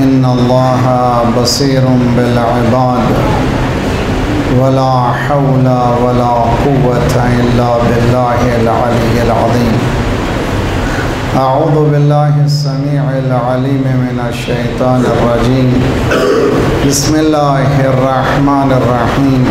इन्नल्लाह बसीरुम bill इबाद वला हौला वला कुव्वता इल्ला बिल्लाहिल अलिय्यिल अज़ीम। अऊज़ु बिल्लाहि समीइल अलीम मिनश शैतानिर रजीम। बिस्मिल्लाहिर रहमानिर रहीम।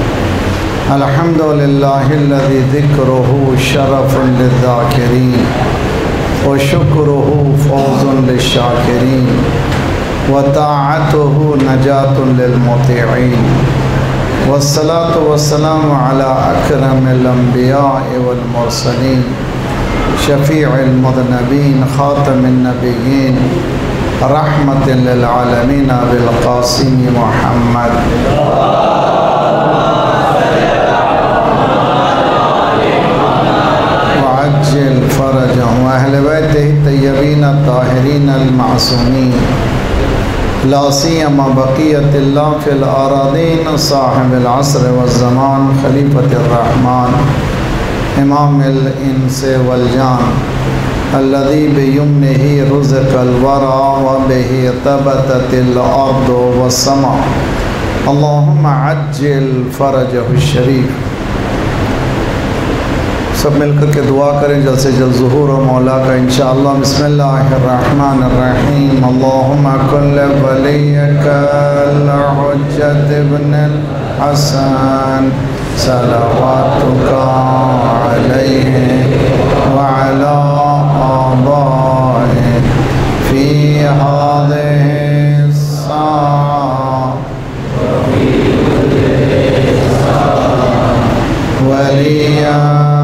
अल्हम्दुलिल्लाहिल्लज़ी ज़िक्रुहु शरफ़ुन लिज़्ज़ाकिरीन व शुक्रुहु फ़ौज़ुन लिश्शाकिरीन व ताअतुहु नजातुन लिलमुतीईन। वस्सलातु वस्सलामु अला अकरमिल अंबिया'i वल मुरसलीन शफ़ीइल मुज़नबीन ख़ातमिन नबिय्यीन रहमतल लिल आलमीन अबिल क़ासिम मुहम्मद। वअज्जिल फ़रजहु अहले बैतिही तय्यबीन ताहिरीन अल मासूमीन ला सियमा बक़ियतिल्लाह फ़िल अरादीन साहिबिल अस्र वज़्ज़मान खलीफ़तिर रहमान इमामिल इंस वल जान अल्लज़ी बियमनिही रुज़िक़ल वरा व बिही तबततिल अर्दु वस्समा। अल्लाहुम्मा अज्जिल फ़रजहु शरीफ। सब मिलकर के दुआ करें जल्द से जल्द ज़ुहूर और मौला का इंशाअल्लाह। बिस्मिल्लाहिर्रहमानिर्रहीम। अल्लाहुम्मा कुल्ल वलिय्यकल हुज्जत इब्नुल हसन सलवातुका अलैहि व अला आबाइहि फ़ी हाज़िहि अस्साअह वलिया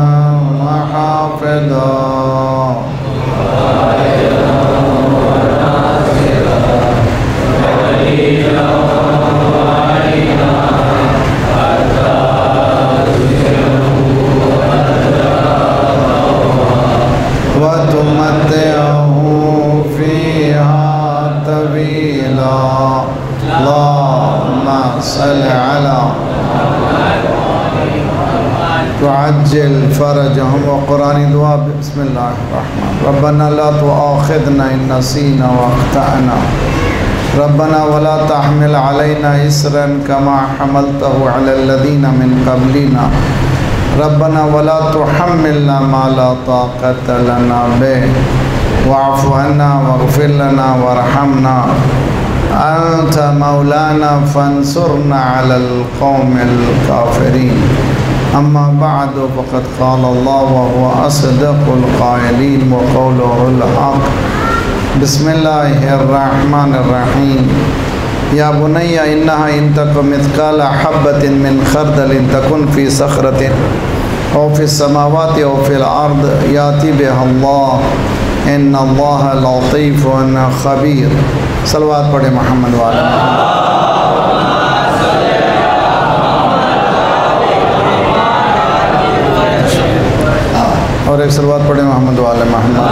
वअज्जिल फ़रजहुम व क़ुरानी दुआ। बिस्मिल्लाहिर्रहमान। रब्बना ला तुआख़िज़ना इन नसीना व अख़्ताअना रब्बना वला तहमिल अलैना इस्रन कमा हमलतहु अलल लज़ीना मिन क़ब्लिना रब्बना वला तुहम्मिलना मा ला ताक़त लना बिहि वअफ़ु अन्ना वग़फ़िर लना वरहमना अंत मौलाना फ़ंसुरना अलल क़ौमिल काफ़िरीन। अम्मा बअद फ़क़द क़ाल अल्लाह व हुवा अस्दक़ुल क़ाइलीन व क़ौलुहुल हक़। बिस्मिल्लाहिर्रहमानिर्रहीम। या बुनय्या इन्नहा इन तक मिथक़ाला हब्बतिन मिन ख़र्दलिन तकुन फ़ी सख़रतिन औ फ़िस समावाति औ फ़िल अर्द याति बिहल्लाह इन्नल्लाह लतीफ़ुन ख़बीर। सलवात पढ़े मोहम्मद वाले। और एक सलवात पढ़े मोहम्मद वाले Mohammed.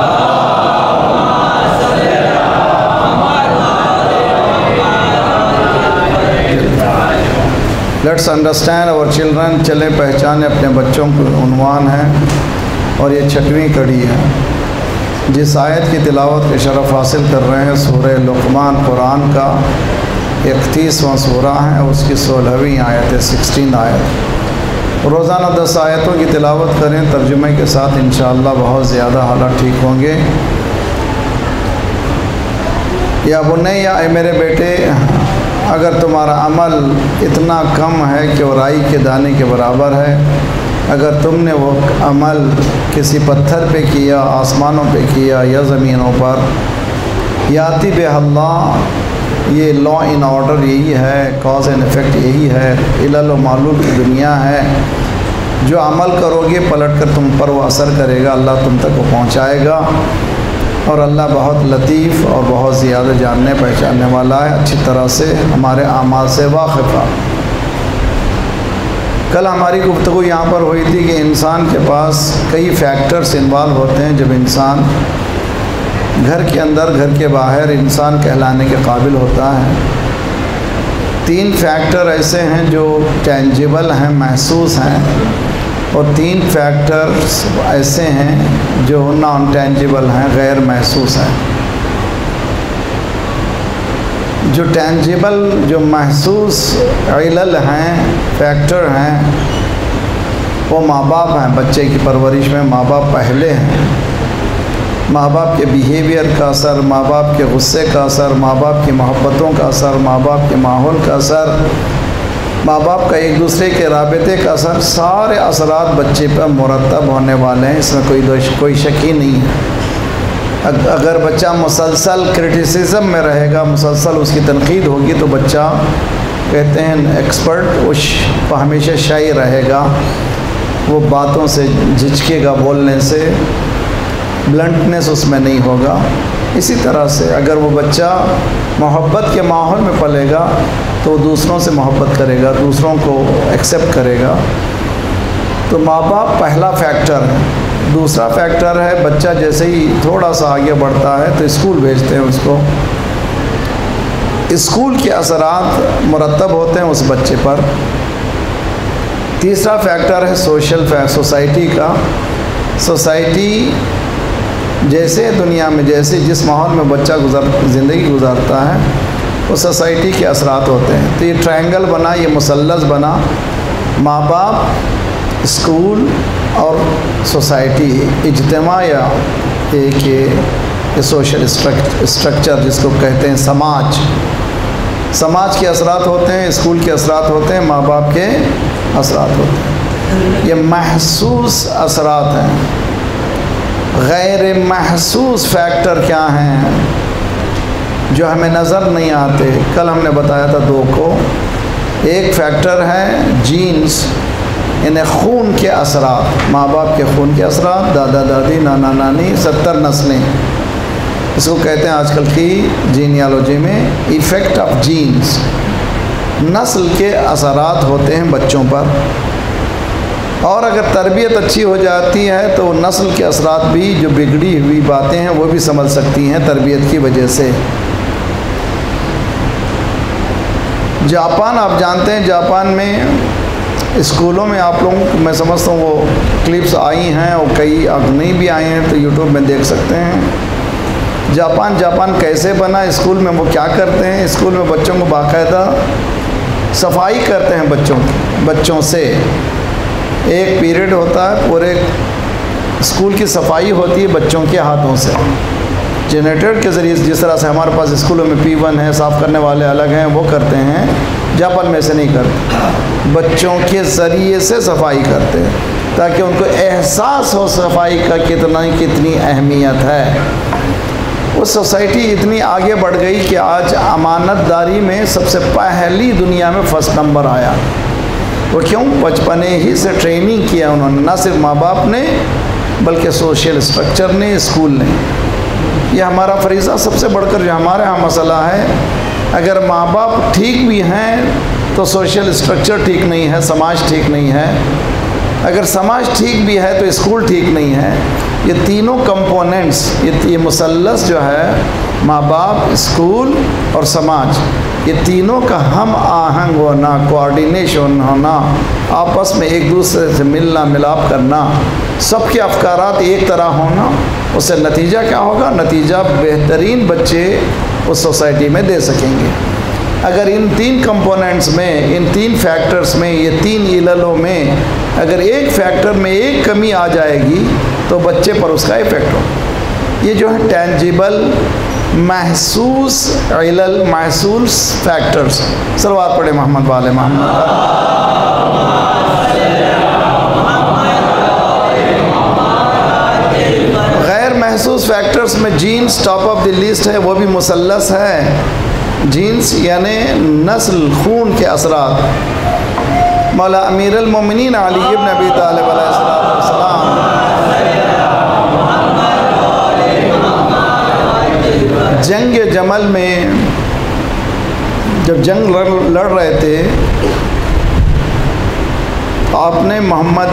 Let's understand our children. चले पहचाने अपने बच्चों को उन्वान है और ये 6वीं कड़ी है। जिस आयत की तिलावत के शरफ़ हासिल कर रहे हैं सूरह लुक़मान कुरान का 31वां सूरा है, उसकी 16वीं आयत है, 16 आयत। रोज़ाना 10 आयतों की तिलावत करें तर्जुमे के साथ, इंशाअल्लाह बहुत ज़्यादा हालात ठीक होंगे। या बुनैया, ऐ मेरे बेटे, अगर तुम्हारा अमल इतना कम है कि वो राई के दाने के बराबर है, अगर तुमने वो अमल किसी पत्थर पे किया, आसमानों पे किया या ज़मीनों पर, याति बिहल्लाह, ये लॉ इन ऑर्डर यही है, कॉज एंड इफ़ेक्ट यही है, इल्ल मालूम की दुनिया है। जो अमल करोगे पलट कर तुम पर वो असर करेगा, अल्लाह तुम तक वो पहुँचाएगा। और अल्लाह बहुत लतीफ़ और बहुत ज़्यादा जानने पहचानने वाला है, अच्छी तरह से हमारे आमाल से वाक़िफ़ है। कल हमारी गुफ्तगू यहाँ पर हुई थी कि इंसान के पास कई फैक्टर्स इन्वॉल्व होते हैं जब इंसान घर के अंदर घर के बाहर इंसान कहलाने के काबिल होता है। 3 फैक्टर ऐसे हैं जो टेंजिबल हैं, महसूस हैं, और 3 फैक्टर्स ऐसे हैं जो नॉन टेंजिबल हैं, गैर महसूस हैं। जो टेंजिबल, जो महसूस इलल हैं, फैक्टर हैं, वो माँ बाप हैं। बच्चे की परवरिश में माँ बाप पहले हैं। माँ बाप के बिहेवियर का असर, माँ बाप के गुस्से का असर, माँ बाप की मोहब्बतों का असर, माँ बाप के माहौल का असर, माँ बाप का एक दूसरे के राबते का असर, सारे असरात बच्चे पर मुरतब होने वाले हैं। इसमें कोई शक ही नहीं है। अगर बच्चा मुसलसल क्रिटिसिज्म में रहेगा, मुसलसल उसकी तनकीद होगी, तो बच्चा, कहते हैं एक्सपर्ट, उस पर हमेशा शाई रहेगा। वो बातों से झिझकेगा, बोलने से ब्लंटनेस उसमें नहीं होगा। इसी तरह से अगर वो बच्चा मोहब्बत के माहौल में पलेगा तो दूसरों से मोहब्बत करेगा, दूसरों को एक्सेप्ट करेगा। तो माँ बाप पहला फैक्टर है। दूसरा फैक्टर है, बच्चा जैसे ही थोड़ा सा आगे बढ़ता है तो स्कूल भेजते हैं उसको। स्कूल के असरात मुरतब होते हैं उस बच्चे पर। तीसरा फैक्टर है सोशल फैक्टर, सोसाइटी का। सोसाइटी जैसे दुनिया में जैसे जिस माहौल में बच्चा ज़िंदगी गुजारता है, वो सोसाइटी के असरात होते हैं। तो ये ट्रायंगल बना, ये मुसल्लस बना, माँ बाप, स्कूल और सोसाइटी, इज्तिमा या एक सोशल स्ट्रक्चर जिसको कहते हैं समाज। समाज के असरात होते हैं, स्कूल के असरात होते हैं, माँ बाप के असरात होते हैं। ये महसूस असरात हैं। गैर महसूस फैक्टर क्या हैं जो हमें नज़र नहीं आते? कल हमने बताया था दो को। एक फैक्टर है जीन्स, यानी खून के असरात, माँ बाप के खून के असरात, दादा दादी, नाना नानी, 70 नस्लें। इसको कहते हैं आजकल की जीनियोलॉजी में इफ़ेक्ट ऑफ जीन्स। नस्ल के असरात होते हैं बच्चों पर, और अगर तरबियत अच्छी हो जाती है तो नस्ल के असरात भी, जो बिगड़ी हुई बातें हैं वो भी समझ सकती हैं तरबियत की वजह से। जापान, आप जानते हैं जापान में स्कूलों में आप लोगों को, मैं समझता हूँ वो क्लिप्स आई हैं और कई अब नहीं भी आई हैं तो यूट्यूब में देख सकते हैं। जापान कैसे बना, स्कूल में वो क्या करते हैं, स्कूल में बच्चों को बाकायदा सफाई करते हैं बच्चों से। एक पीरियड होता है, पूरे स्कूल की सफाई होती है बच्चों के हाथों से, जनरेटर के ज़रिए। जिस तरह से हमारे पास स्कूलों में P1 है, साफ़ करने वाले अलग हैं, वो करते हैं। जापान में से नहीं करते, बच्चों के ज़रिए से सफाई करते हैं ताकि उनको एहसास हो सफाई का कितनी अहमियत है। वो सोसाइटी इतनी आगे बढ़ गई कि आज अमानतदारी में सबसे पहली दुनिया में फर्स्ट नंबर आया। वो क्यों? बचपन ही से ट्रेनिंग किया उन्होंने, ना सिर्फ माँ बाप ने बल्कि सोशल स्ट्रक्चर ने, स्कूल ने। ये हमारा फरीज़ा सबसे बढ़कर जो हमारे यहाँ मसला है, अगर माँ बाप ठीक भी हैं तो सोशल स्ट्रक्चर ठीक नहीं है, समाज ठीक नहीं है। अगर समाज ठीक भी है तो स्कूल ठीक नहीं है। ये तीनों कंपोनेंट्स, ये मुसल्लस जो है, माँ बाप, स्कूल और समाज, ये तीनों का हम आहंग होना, कोऑर्डिनेशन होना, आपस में एक दूसरे से मिलना मिलाप करना, सबके अफकारात एक तरह होना, उससे नतीजा क्या होगा? नतीजा बेहतरीन बच्चे उस सोसाइटी में दे सकेंगे। अगर इन तीन कंपोनेंट्स में, इन तीन फैक्टर्स में, ये तीन इललों में अगर एक फैक्टर में एक कमी आ जाएगी तो बच्चे पर उसका इफ़ेक्ट हो। ये जो है टेंजिबल, महसूस इलल, महसूस फैक्टर्स। सलवात पढ़े मोहम्मद वाले मोहम्मद। गैर महसूस फैक्टर्स में genes top of the list है, वो भी मुसल्लस है। जीन्स यानी नस्ल, खून के असरात। मौला अमीरुल मोमिनीन अली इब्न अबी तालिब अलैहिस्सलाम जंग जमल में जब जंग लड़ रहे थे, आपने मोहम्मद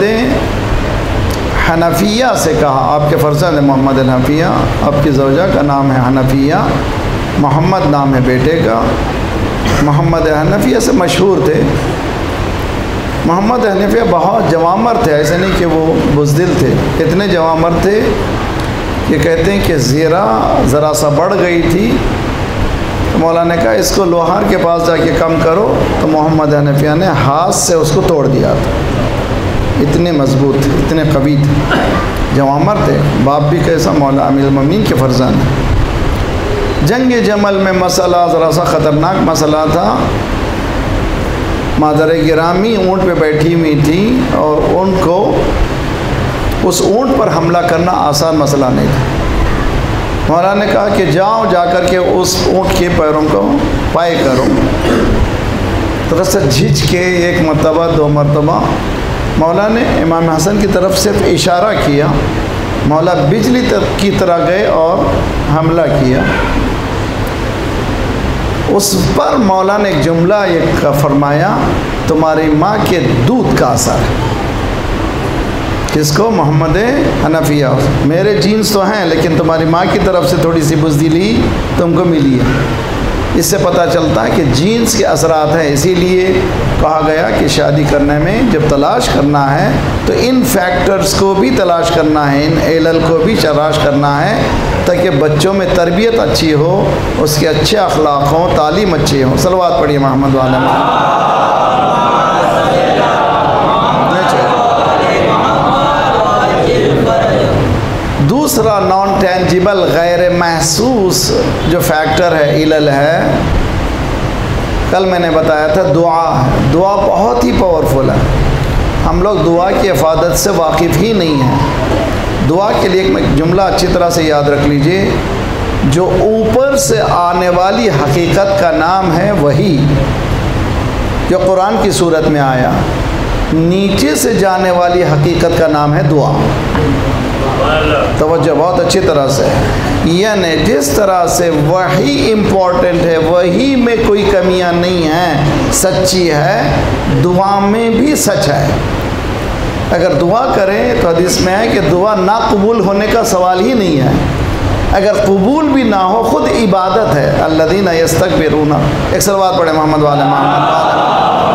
हनफिया से कहा, आपके फर्जंद मोहम्मद हनफिया, आपकी ज़ौजा का नाम है हनफिया, मोहम्मद नाम है बेटे का। मोहम्मद हनफिया से मशहूर थे। मोहम्मद हनफिया बहुत जवामर थे, ऐसे नहीं कि वो बुज़दिल थे, इतने जवामर थे कि कहते हैं कि ज़रा सा बढ़ गई थी तो मौला ने कहा इसको लोहार के पास जाके कम करो। तो मोहम्मद हनफिया ने हाथ से उसको तोड़ दिया था। इतने मजबूत थे, इतने कवी थे, जवामर थे। बाप भी कैसा, मौला अमीरुल मोमिनीन के फर्जंद। जंग जमल में मसला ज़रा सा ख़तरनाक मसला था। मादर गिरामी ऊँट पे बैठी हुई थी और उनको उस ऊँट पर हमला करना आसान मसला नहीं था। मौला ने कहा कि जाओ जाकर के उस ऊँट के पैरों को पाए करो। तो रस्सा झिझ के एक मरतबा दो मरतबा मौला ने इमाम हसन की तरफ से इशारा किया। मौला बिजली की तरह गए और हमला किया। उस पर मौला ने एक जुमला एक फरमाया, तुम्हारी माँ के दूध का असर है। किसको? मोहम्मद हनफिया। मेरे जीन्स तो हैं लेकिन तुम्हारी माँ की तरफ से थोड़ी सी बुज़दिली तुमको मिली है। इससे पता चलता है कि जीन्स के असरात हैं। इसीलिए कहा गया कि शादी करने में जब तलाश करना है तो इन फैक्टर्स को भी तलाश करना है, इन एलल को भी तलाश करना है, ताकि बच्चों में तरबियत अच्छी हो, उसके अच्छे अखलाक हों, तालीम अच्छी हो। सलवात पढ़िए मोहम्मद वाले। दूसरा नॉन टेंजिबल गैर महसूस जो फैक्टर है, इलल है, कल मैंने बताया था दुआ है। दुआ बहुत ही पावरफुल है। हम लोग दुआ की इफादत से वाकिफ़ ही नहीं हैं। दुआ के लिए एक जुमला अच्छी तरह से याद रख लीजिए, जो ऊपर से आने वाली हकीकत का नाम है वही जो कुरान की सूरत में आया, नीचे से जाने वाली हकीकत का नाम है दुआ। तवज्जो बहुत अच्छी तरह से, यानी जिस तरह से वही इम्पोर्टेंट है, वही में कोई कमियां नहीं हैं, सच्ची है, दुआ में भी सच है। अगर दुआ करें तो हदीस में है कि दुआ ना कबूल होने का सवाल ही नहीं है। अगर कबूल भी ना हो, खुद इबादत है। अल्लज़ीना यस्तकबिरूना। एक सलवात पढ़े मोहम्मद वाले मोहम्मद।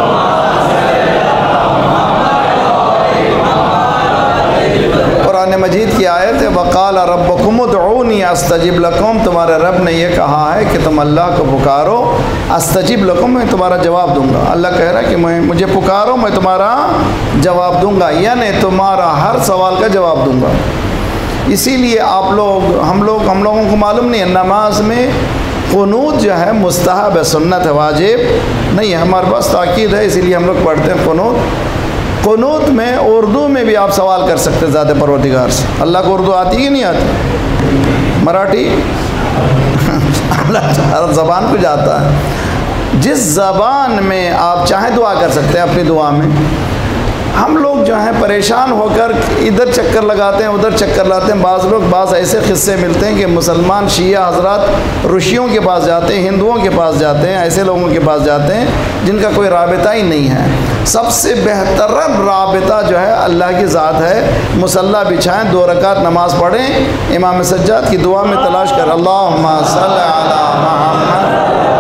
कुरान मजीद की आयत है, वक़ाल रब्बुकुम उदऊनी अस्तजिब लकुम। तुम्हारे रब ने यह कहा है कि तुम अल्लाह को पुकारो, अस्तजिब लकुम, मैं तुम्हारा जवाब दूंगा। अल्लाह कह रहा है कि मुझे पुकारो, मैं तुम्हारा जवाब दूंगा, यानी तुम्हारा हर सवाल का जवाब दूंगा। इसीलिए आप लोग हम लोगों को मालूम नहीं है, नमाज में क़ुनूत जो है मुस्तहब है, सुन्नत है, वाजिब नहीं है। हमारे पास ताकीद है, इसीलिए हम लोग पढ़ते हैं क़ुनूत। क़ुनूत में उर्दू में भी आप सवाल कर सकते हैं ज़ात परवरदिगार से। अल्लाह को उर्दू आती कि नहीं आती? मराठी अल्लाह हर ज़बान को जाता है। जिस ज़बान में आप चाहें दुआ कर सकते हैं अपनी दुआ में। हम लोग जो हैं परेशान होकर इधर चक्कर लगाते हैं, उधर चक्कर लाते हैं। बाज़ ऐसे क़िस्से मिलते हैं कि मुसलमान शिया हज़रात ऋषियों के पास जाते हैं, हिंदुओं के पास जाते हैं, ऐसे लोगों के पास जाते हैं जिनका कोई राबिता ही नहीं है। सबसे बेहतरीन राबिता जो है अल्लाह की ज़ात है। मुसल्ला बिछाएँ, 2 रकात नमाज़ पढ़ें, इमाम सज्जाद की दुआ में तलाश कर, अल्लाहुम्मा सल्ली अला मुहम्मद।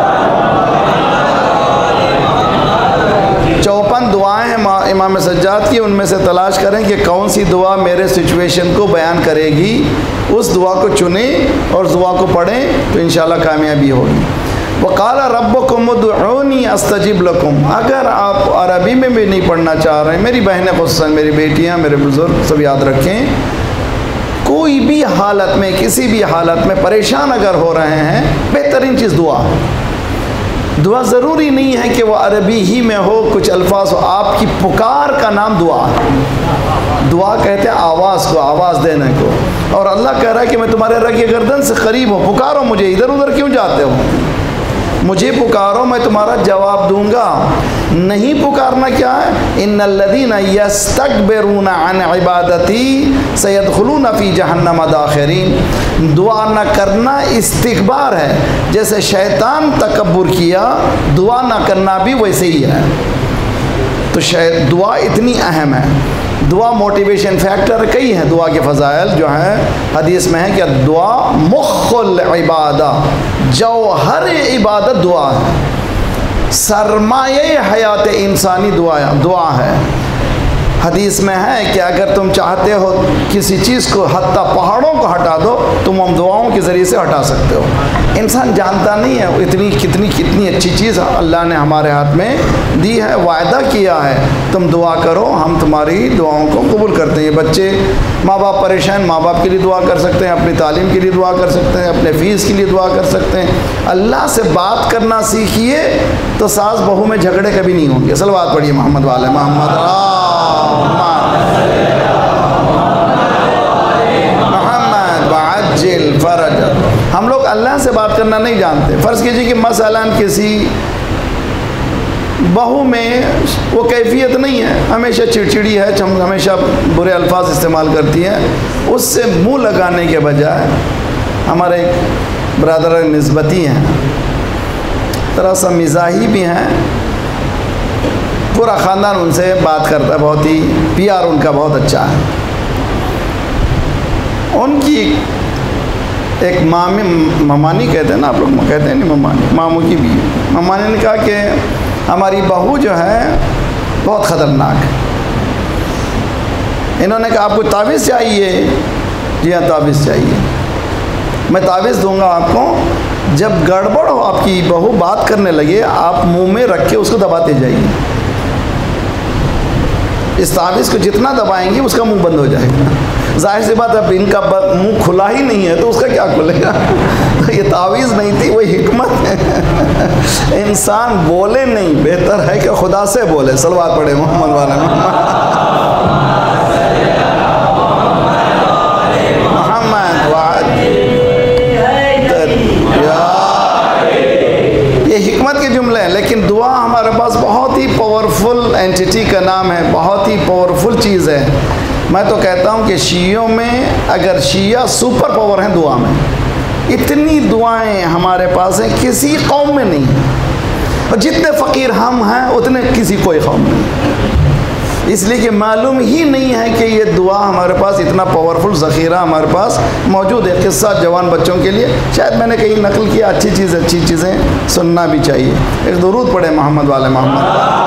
54 दुआएं हैं इमाम सज्जाद की, उनमें से तलाश करें कि कौन सी दुआ मेरे सिचुएशन को बयान करेगी। उस दुआ को चुनें और दुआ को पढ़ें तो इंशाल्लाह कामयाबी होगी। वक़ाल रब्बुकुम उदऊनी अस्तजिब लकुम। अगर आप अरबी में भी नहीं पढ़ना चाह रहे हैं, मेरी बहनें, ख़ुसूसन मेरी बेटियाँ, मेरे बुज़ुर्ग सब याद रखें, कोई भी हालत में, किसी भी हालत में परेशान अगर हो रहे हैं, बेहतरीन चीज़ दुआ। दुआ ज़रूरी नहीं है कि वो अरबी ही में हो, कुछ अल्फाज हो। आपकी पुकार का नाम दुआ है। दुआ कहते हैं आवाज़ को, आवाज़ देने को। और अल्लाह कह रहा है कि मैं तुम्हारे रगे गर्दन से करीब हूँ, पुकारो मुझे, इधर उधर क्यों जाते हो, मुझे पुकारो, मैं तुम्हारा जवाब दूंगा। नहीं पुकारना क्या है? इन्नल्लज़ीना यस्तकबिरूना अन इबादती सयदखुलूना फी जहन्नम दाखिरीन। दुआ न करना इस्तिकबार है। जैसे शैतान तकब्बुर किया, दुआ न करना भी वैसे ही है। तो दुआ इतनी अहम है। दुआ मोटिवेशन फैक्टर कई हैं। दुआ के फ़ज़ाइल जो हैं हदीस में है कि दुआ मुख्खुल इबादा, जौहर इबादत दुआ है। सरमाये हयात इंसानी दुआ है। हदीस में है कि अगर तुम चाहते हो किसी चीज़ को, हत्ता पहाड़ों को हटा दो, तुम हम दुआओं के ज़रिए से हटा सकते हो। इंसान जानता नहीं है इतनी कितनी अच्छी चीज़ अल्लाह ने हमारे हाथ में दी है। वायदा किया है तुम दुआ करो, हम तुम्हारी दुआओं को कबूल करते हैं। बच्चे माँ बाप परेशान, माँ बाप के लिए दुआ कर सकते हैं, अपनी तालीम के लिए दुआ कर सकते हैं, अपने फ़ीस के लिए दुआ कर सकते हैं। अल्लाह से बात करना सीखिए तो सास बहू में झगड़े कभी नहीं होंगे। सलवात पढ़िए मोहम्मद वाले मोहम्मद वाज्जिल फरज। हम लोग अल्लाह से बात करना नहीं जानते। फ़र्ज़ कीजिए कि मसलन किसी बहू में वो कैफियत नहीं है, हमेशा चिड़चिड़ी है, हमेशा बुरे अल्फाज इस्तेमाल करती है। उससे मुंह लगाने के बजाय, हमारे एक ब्रदर निस्बती हैं, थोड़ा सा मिजाही भी हैं, पूरा ख़ानदान उनसे बात करता है, बहुत ही प्यार उनका बहुत अच्छा है। उनकी एक ममानी कहते हैं ना आप लोग, कहते हैं नहीं ममानी, मामू की भी ममानी ने कहा कि हमारी बहू जो है बहुत ख़तरनाक है। इन्होंने कहा आपको तावीज़ चाहिए? जी हाँ तावीज़ चाहिए। मैं तावीज़ दूंगा आपको, जब गड़बड़ हो आपकी बहू बात करने लगे, आप मुंह में रख के उसको दबाते जाइए। इस तावीज़ को जितना दबाएंगे उसका मुंह बंद हो जाएगा। जाहिर सी बात है, अब इनका मुंह खुला ही नहीं है तो उसका क्या खुलेगा। तो ये तावीज़ नहीं थी, वही हिकमत है। इंसान बोले नहीं, बेहतर है कि खुदा से बोले। सलवात पढ़े मोहम्मद वाले ये हिकमत के जुमले हैं। लेकिन दुआ हमारे पास बहुत ही पावरफुल एंटिटी का नाम है, बहुत ही पावरफुल चीज़ है। मैं तो कहता हूँ कि शियों में, अगर शिया सुपर पावर हैं दुआ में, इतनी दुआएं हमारे पास हैं, किसी कौम में नहीं है। और जितने फ़कीर हम हैं उतने किसी कोई कौम नहीं। इसलिए कि मालूम ही नहीं है कि ये दुआ हमारे पास इतना पावरफुल ज़ख़ीरा हमारे पास मौजूद है। किस्सा जवान बच्चों के लिए शायद मैंने कहीं नकल किया, अच्छी चीज़ें सुनना भी चाहिए। एक दुरूद पढ़े मोहम्मद वाले मोहम्मद।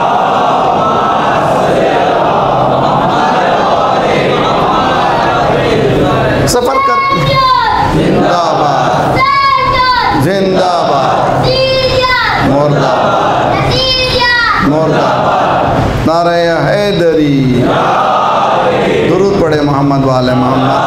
सफ़र कर जिंदाबाद जिंदाबाद मुर्दाबाद मुर्दाबाद नारे हैदरी। दुरूद पढ़े मोहम्मद वाले मोहम्मद।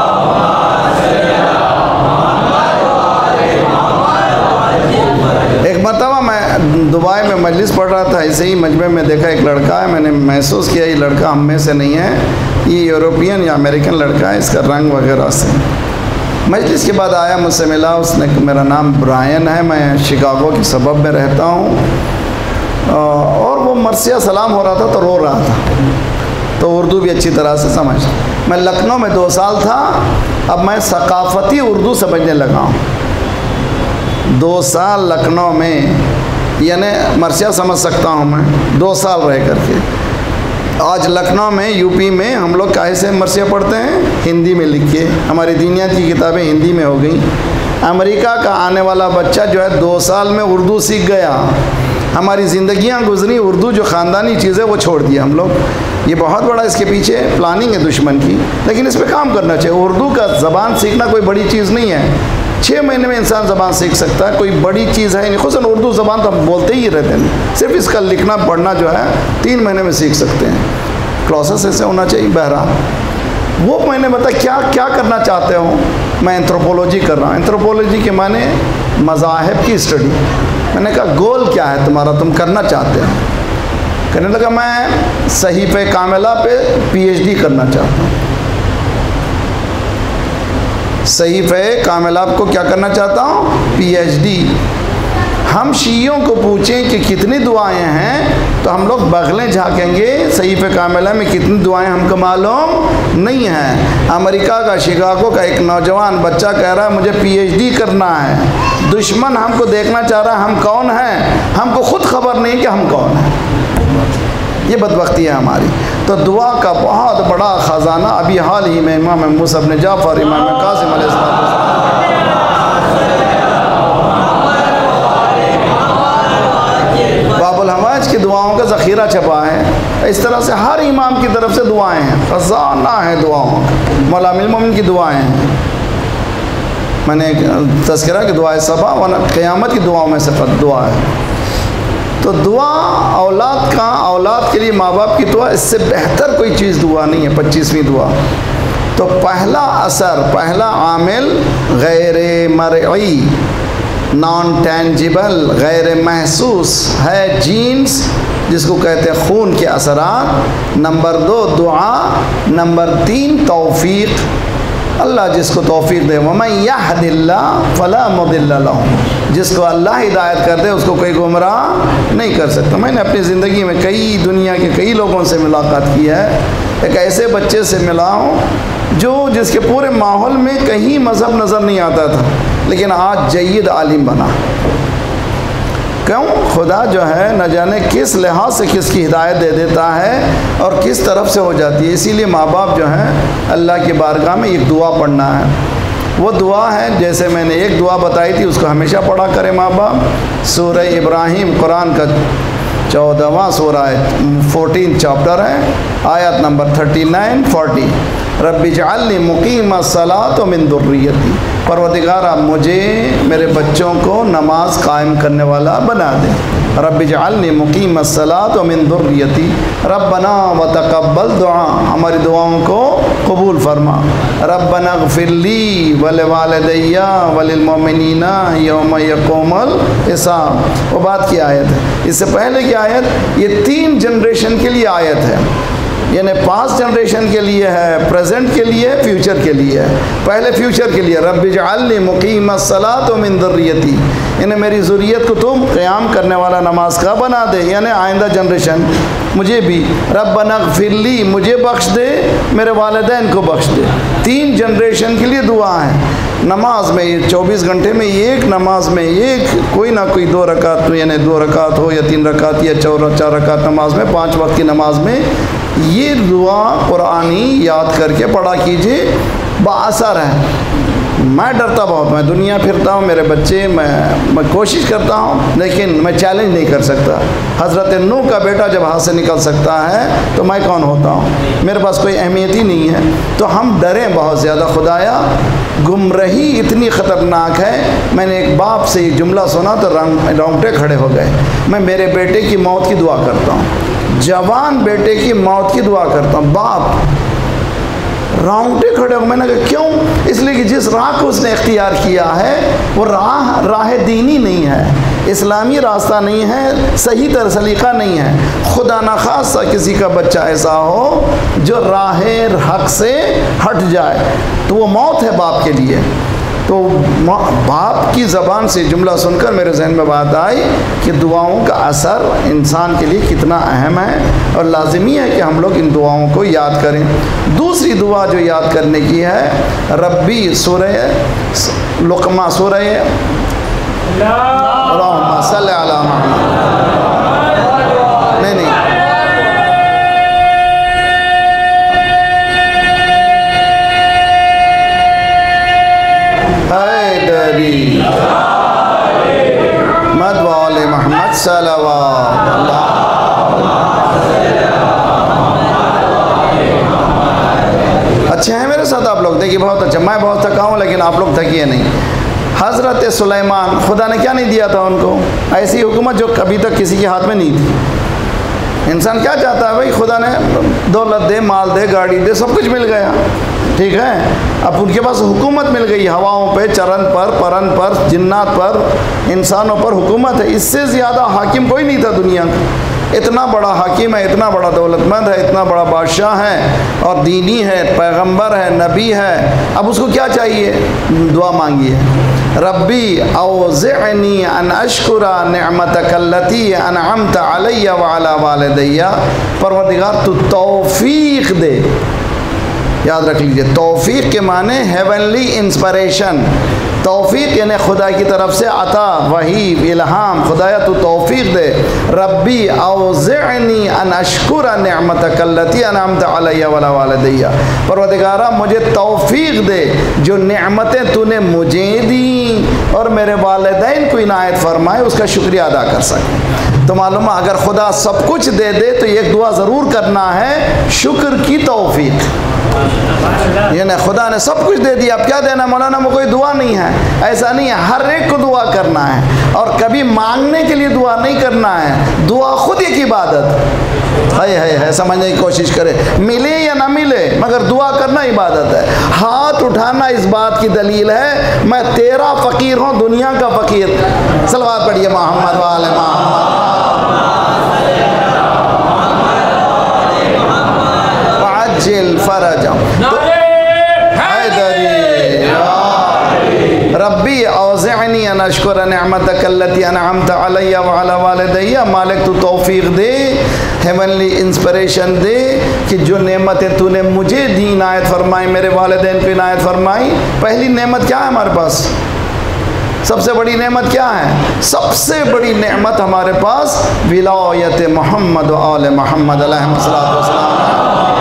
एक मरतबा मैं दुबई में मजलिस पढ़ रहा था, ऐसे ही मजमे में देखा एक लड़का है। मैंने महसूस किया ये लड़का हम में से नहीं है, ये यूरोपियन या अमेरिकन लड़का है, इसका रंग वगैरह से। मजलिस के बाद आया, मुझसे मिला, उसने, मेरा नाम ब्रायन है, मैं शिकागो के सबब में रहता हूँ। और वो मरसिया सलाम हो रहा था तो रो रहा था, तो उर्दू भी अच्छी तरह से समझ। मैं लखनऊ में 2 साल था, अब मैं सकाफ़ती उर्दू समझने लगा हूँ। 2 साल लखनऊ में, यानी मरसिया समझ सकता हूँ मैं 2 साल रह करके। आज लखनऊ में, यूपी में हम लोग कैसे मरसिया पढ़ते हैं? हिंदी में लिख के। हमारी दीनियात की किताबें हिंदी में हो गई। अमेरिका का आने वाला बच्चा जो है 2 साल में उर्दू सीख गया। हमारी ज़िंदगियां गुजरी, उर्दू जो ख़ानदानी चीज़ है वो छोड़ दिया हम लोग। ये बहुत बड़ा इसके पीछे प्लानिंग है दुश्मन की, लेकिन इस पर काम करना चाहिए। उर्दू का ज़बान सीखना कोई बड़ी चीज़ नहीं है। 6 महीने में इंसान ज़बान सीख सकता है, कोई बड़ी चीज़ है नहीं। खुद उर्दू ज़बान तो हम बोलते ही रहते हैं, सिर्फ इसका लिखना पढ़ना जो है 3 महीने में सीख सकते हैं। प्रोसेस ऐसे होना चाहिए। बहरहाल वो मैंने बताया क्या क्या करना चाहते हो? मैं एंथ्रोपोलॉजी कर रहा हूँ। एंथ्रोपोलॉजी के माने मज़ाहिब की स्टडी। मैंने कहा गोल क्या है तुम्हारा, तुम करना चाहते हो? कहने लगा मैं सहीफ़े कामिला पे PhD करना चाहता हूँ। सहीफ़े कामिला को क्या करना चाहता हूँ? PhD। हम शियों को पूछें कि कितनी दुआएं हैं तो हम लोग बगलें झाँकेंगे, सहीफ़े कामिला में कितनी दुआएं हमको मालूम नहीं है। अमेरिका का शिकागो का एक नौजवान बच्चा कह रहा है मुझे PhD करना है। दुश्मन हमको देखना चाह रहा है हम कौन हैं, हमको खुद खबर नहीं कि हम कौन हैं। ये बदबख्ती है हमारी। तो दुआ का बहुत बड़ा ख़जाना अभी हाल ही में इमाम मूसा इब्न जाफ़र, इमाम कासिम अलैहिस्सलाम, बाबुल हवाज की दुआओं का ज़ख़ीरा छपा है। इस तरह से हर इमाम की तरफ से दुआएं हैं, खजाना है दुआओं का। मौला अमीरुल मोमिनीन की दुआएं हैं, मैंने तज़किरा की दुआ सबा वरना क़यामत की दुआओं में से दुआ है। तो दुआ औलाद का, औलाद के लिए माँ बाप की दुआ, इससे बेहतर कोई चीज़ दुआ नहीं है। 25वीं दुआ, तो पहला असर, पहला आमिल गैर मरई, नॉन टेंजिबल, गैर महसूस है जीन्स, जिसको कहते हैं खून के असरात। नंबर 2 दुआ, नंबर 3 तौफीक, अल्लाह जिसको तौफीक दे। वमन यहदिल्लाह फला मुदिल्ला लहू, जिसको अल्लाह हिदायत कर दे उसको कोई गुमराह नहीं कर सकता। मैंने अपनी ज़िंदगी में कई दुनिया के कई लोगों से मुलाकात की है। एक ऐसे बच्चे से मिला हूँ जिसके पूरे माहौल में कहीं मज़हब नज़र नहीं आता था, लेकिन आज जय्यद आलिम बना। क्यों? खुदा जो है न जाने किस लिहाज से किसकी हिदायत दे देता है और किस तरफ से हो जाती है। इसीलिए माँ बाप जो हैं अल्लाह की बारगाह में एक दुआ पढ़ना है। वो दुआ है, जैसे मैंने एक दुआ बताई थी, उसको हमेशा पढ़ा करें माँ बाप। सूरह इब्राहिम कुरान का 14वां सूरा है, 14 चैप्टर है, आयत नंबर 39-40। रब्बी जअलनी मुकीमस्सलात व मिन दुर्रियती, परवरदिगारा मुझे मेरे बच्चों को नमाज कायम करने वाला बना दे। रब्बी जअलनी मुकीमस्सलात व मिन दुर्रियती, रब्बना व तक़ब्बल दुआ, हमारी दुआओं को कबूल फरमा। रब्बना ग़फ़िरली व लिवालिदैया व लिलमुमिनीना यौम यक़ूमुल हिसाब। वो बात की आयत है। इससे पहले की आयत ये 3 जनरेशन के लिए आयत है, यानी 5 जनरेशन के लिए है, प्रेजेंट के लिए, फ्यूचर के लिए है। पहले फ्यूचर के लिए, रब्बी जअलनी मुकीमस्सलात व मिन दुर्रियती, यानी मेरी ज़ुर्रियत को तुम क़याम करने वाला नमाज का बना दे, यानी आइंदा जनरेशन मुझे भी। रब्बना ग़फ़िरली, मुझे बख्श दे, मेरे वालिदैन को बख्श दे। 3 जनरेशन के लिए दुआ है। नमाज में 24 घंटे में एक नमाज में एक कोई ना कोई 2 रकात, यानी 2 रकात हो या 3 रकात या 4 रकात नमाज में, 5 वक्त की नमाज में ये दुआ कुरानी याद करके पढ़ा कीजिए, बाअसर है। मैं डरता बहुत, मैं दुनिया फिरता हूँ, मेरे बच्चे, मैं कोशिश करता हूँ, लेकिन मैं चैलेंज नहीं कर सकता। हज़रत नूह का बेटा जब हाथ से निकल सकता है तो मैं कौन होता हूँ? मेरे पास कोई अहमियत ही नहीं है। तो हम डरें बहुत ज़्यादा। खुदाया गुमराही इतनी ख़तरनाक है। मैंने एक बाप से एक जुमला सुना तो रोंगटे खड़े हो गए। मैं मेरे बेटे की मौत की दुआ करता हूँ, जवान बेटे की मौत की दुआ करता हूँ। बाप रोंगटे खड़े हो। मैंने कहा क्यों? इसलिए कि जिस राह को उसने इख्तियार किया है वो राह दीनी नहीं है, इस्लामी रास्ता नहीं है, सही सलीका नहीं है। खुदा न खासा किसी का बच्चा ऐसा हो जो राह हक से हट जाए तो वो मौत है बाप के लिए। तो बाप की ज़बान से जुमला सुनकर मेरे जहन में बात आई कि दुआओं का असर इंसान के लिए कितना अहम है और लाज़मी है कि हम लोग इन दुआओं को याद करें। दूसरी दुआ जो याद करने की है, रब्बी सूरह लुक़मा, सूरह अल्लाहुम्मा सल्लि अला मुहम्मद, नहीं हैदरी मद वाले मोहम्मद सल्लल्लाहु अच्छे हैं मेरे साथ आप लोग? देखिए बहुत अच्छा। मैं बहुत थका हूँ लेकिन आप लोग थकिए नहीं। हज़रत सुलेमान, खुदा ने क्या नहीं दिया था उनको? ऐसी हुकूमत जो कभी तक किसी के हाथ में नहीं थी। इंसान क्या चाहता है भाई? खुदा ने दौलत दे, माल दे, गाड़ी दे, सब कुछ मिल गया, ठीक है। अब उनके पास हुकूमत मिल गई, हवाओं पे, चरण पर, परन पर, जिन्नात पर, इंसानों पर हुकूमत है। इससे ज़्यादा हाकिम कोई नहीं था दुनिया का। इतना बड़ा हाकिम है, इतना बड़ा दौलतमंद है, इतना बड़ा बादशाह है और दीनी है, पैगंबर है, नबी है। अब उसको क्या चाहिए? दुआ मांगी है, रब्बी औज़िअनी अन अशकुरा निअमतकल्लती अनअमत अलैया व अला वालिदैया। परवरदिगार तू तौफीक दे। याद रख लीजिए, तौफीक के माने हेवनली इंस्पिरेशन, तौफीक यानी खुदा की तरफ से अता, वही इल्हाम, खुदाया तू तौफीक दे। रब्बी औज़िअनी अन अशकुर निअमतक अल्लती अनअमत अलैया वअला वालिदैया, परवरदिगारा मुझे तौफीक दे जो नेमतें तूने मुझे दी और मेरे वालिदैन को इनायत फरमाए, उसका शुक्रिया अदा कर सके। तो मालूम है अगर खुदा सब कुछ दे दे तो एक दुआ ज़रूर करना है, शुक्र की तौफीक। यानी खुदा ने सब कुछ दे दिया, अब क्या देना मौलाना, में कोई दुआ नहीं है, ऐसा नहीं है। हर एक को दुआ करना है और कभी मांगने के लिए दुआ नहीं करना है। दुआ खुद एक इबादत है, समझने की कोशिश करे, मिले या ना मिले मगर दुआ करना इबादत है। हाथ उठाना इस बात की दलील है मैं तेरा फ़कीर हूँ, दुनिया का फ़कीर। सलवात पढ़िए मोहम्मद वाले मोहम्मद। रब्बी औज़िअनी अन अशकुर निअमतक अल्लती अनअमत अलैया व अला वालिदैया, मालिक तू तौफीक दे, हेवनली इंस्पिरेशन दे कि जो नेमतें तूने मुझे दी इनायत फरमाई, मेरे वालिदैन को इनायत फरमाई। पहली नेमत क्या है हमारे पास? सबसे बड़ी नेमत क्या है? सबसे बड़ी नेमत हमारे पास विलायत मोहम्मद व आले मोहम्मद अलैहिस्सलातु वस्सलाम।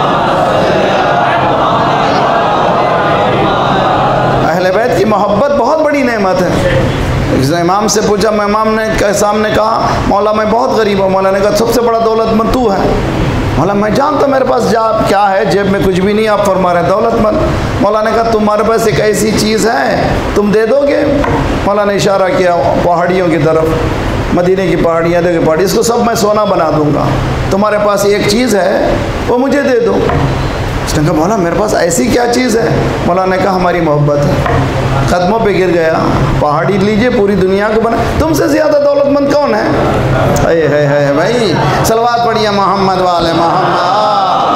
अहले बैत की मोहब्बत बहुत बड़ी नेमत है। इमाम से पूछा, मैं इमाम ने सामने कहा मौला मैं बहुत गरीब हूँ। मौला ने कहा सबसे बड़ा दौलतमंद तू है। मौला मैं जानता मेरे पास क्या है, जेब में कुछ भी नहीं, आप फरमा रहे दौलतमंद। मौला ने कहा तुम्हारे पास एक ऐसी चीज़ है तुम दे दोगे? मौला ने इशारा किया पहाड़ियों की तरफ, मदीने की पहाड़ियाँ, देखो पहाड़ी, इसको सब मैं सोना बना दूंगा, तुम्हारे पास एक चीज़ है वो मुझे दे दो। उसने कहा मौला मेरे पास ऐसी क्या चीज़ है? मौला ने कहा हमारी मोहब्बत है। कदमों पे गिर गया, पहाड़ी लीजिए पूरी दुनिया को बना, तुमसे ज़्यादा दौलतमंद कौन है? है भाई, सलवात पढ़िए मोहम्मद वाले मोहम्मद।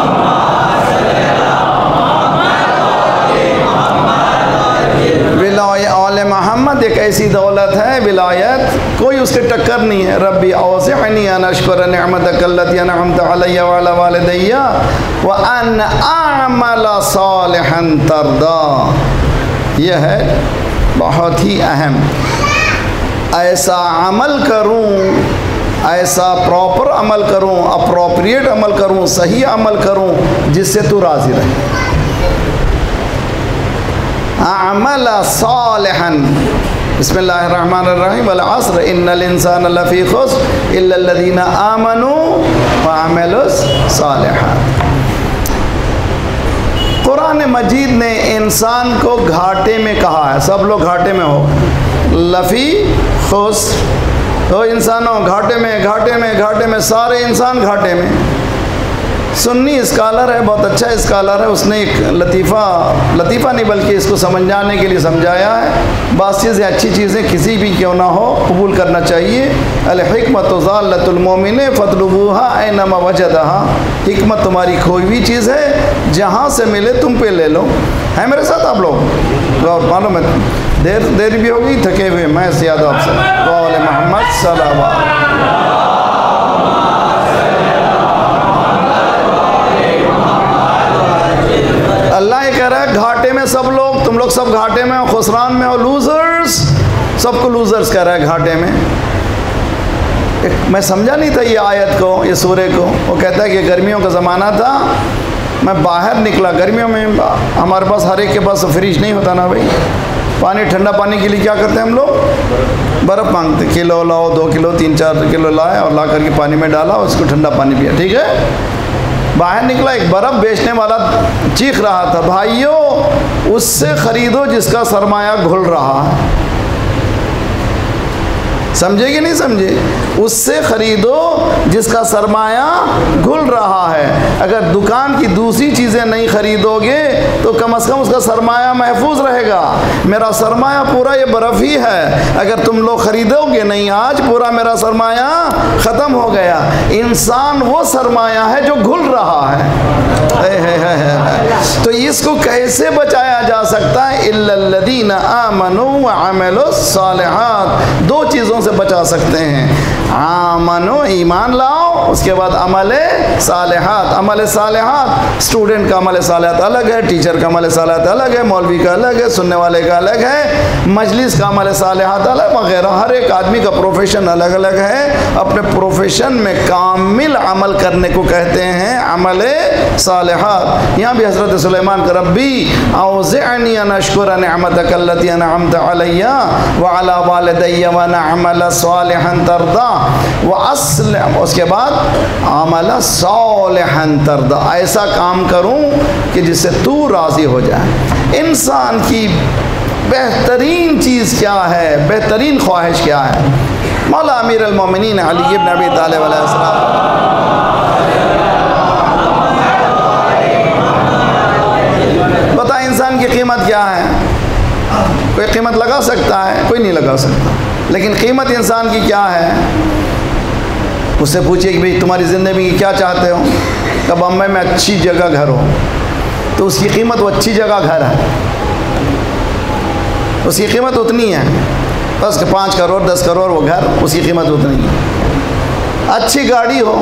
मोहम्मद एक ऐसी दौलत है, विलायत, कोई उसके टक्कर नहीं है। रब्बी औज़िअनी अन अशकुर निअमतक अल्लती अनअमत अलैया व अला वालिदैया व अन अअमल सालिहन तरदा। यह है बहुत ही अहम, ऐसा अमल करूं, ऐसा प्रॉपर अमल करूं, अप्रोप्रिएट अमल करूं, सही अमल करूं जिससे तू राज़ी रहे। अमल सालिहन, बिस्मिल्लाहिर्रहमानिर्रहीम, वल अस्र इन्नल इंसान लफ़ी खुस्र इल्लल्लज़ीना आमनू व अमिलुस सालिहात। कुरान मजीद ने इंसान को घाटे में कहा है, सब लोग घाटे में हो, लफ़ी खुस्र, तो इंसानों घाटे में, घाटे में, घाटे में, सारे इंसान घाटे में। सुन्नी स्कॉलर है, बहुत अच्छा स्कॉलर है, उसने एक लतीफ़ा नहीं बल्कि इसको समझाने के लिए समझाया है। बात चीज़ें अच्छी चीज़ें किसी भी क्यों ना हो कबूल करना चाहिए। अल हिकमतु ज़ाल्लतुल मोमिन फतलुबूहा ऐनमा वजदहा, हिकमत तुम्हारी खोई हुई चीज़ है, जहाँ से मिले तुम पे ले लो। है मेरे साथ आप लोग? और मालूम है देर भी होगी, थके हुए, मैं ज़्यादा आपसे वाले मोहम्मद सल्लल्लाहु। अल्लाह ये कह रहा है घाटे में सब लोग, तुम लोग सब घाटे में हो, खुसरान में हो, लूजर्स, सबको लूजर्स कह रहा है घाटे में। मैं समझा नहीं था ये आयत को, ये सूरे को। वो कहता है कि गर्मियों का ज़माना था, मैं बाहर निकला, गर्मियों में हमारे पास हर एक के पास फ्रिज नहीं होता ना भाई, पानी, ठंडा पानी के लिए क्या करते हैं हम लोग? बर्फ़ मांगते, किलो लाओ, 2 किलो 3-4 किलो लाए और ला करके पानी में डाला, उसको ठंडा पानी पिया, ठीक है। बाहर निकला, एक बर्फ़ बेचने वाला चीख रहा था, भाइयों उससे ख़रीदो जिसका सरमाया घुल रहा है। समझे कि नहीं समझे? उससे ख़रीदो जिसका सरमाया घुल रहा है। अगर दुकान की दूसरी चीज़ें नहीं ख़रीदोगे तो कम से कम उसका सरमाया महफूज रहेगा। मेरा सरमाया पूरा ये बर्फ़ ही है, अगर तुम लोग ख़रीदोगे नहीं आज, पूरा मेरा सरमाया ख़त्म हो गया। इंसान वो सरमाया है जो घुल रहा है। तो इसको कैसे बचाया जा सकता है? इल्लल्लज़ीना आमनू व अमिलुस सालिहात, 2 चीज़ों चीज़ों से बचा सकते हैं। आमनो, ईमान लाओ, उसके बाद अमल सालिहात। अमल सालिहात, स्टूडेंट का अमल सालिहात अलग है, टीचर का अमल सालिहात अलग है, मौलवी का अलग है, सुनने वाले का अलग है, मजलिस का अमल सालिहात अलग वगैरह। हर एक आदमी का प्रोफेशन अलग अलग है। अपने प्रोफेशन में कामिल अमल करने को कहते हैं अमल सालिहात। यहाँ भी हज़रत सुलेमान का रब्बी औज़िअनी अन अश्कुरा निअमतक अल्लती अनअमत अलैया व अला वालिदैया व नअमल सालिहन तर्दा व अस्लिह, उसके बाद अमल सालिहन तर्दा, ऐसा काम करूं कि जिससे तू राज़ी हो जाए। इंसान की बेहतरीन चीज़ क्या है, बेहतरीन ख्वाहिश क्या है? मौला अमीर अल-मोमिनीन अली इब्न अबी तालिब अलैहिस्सलाम, बता इंसान की कीमत क्या है? कोई कीमत लगा सकता है? कोई नहीं लगा सकता। लेकिन कीमत इंसान की क्या है? उससे पूछिए कि भाई तुम्हारी ज़िंदगी में क्या चाहते हो? कब बम्बई में अच्छी जगह घर हो, तो उसकी कीमत वो अच्छी जगह घर है, उसकी कीमत उतनी है। बस 5 करोड़ 10 करोड़ वो घर, उसकी कीमत उतनी है। अच्छी गाड़ी हो,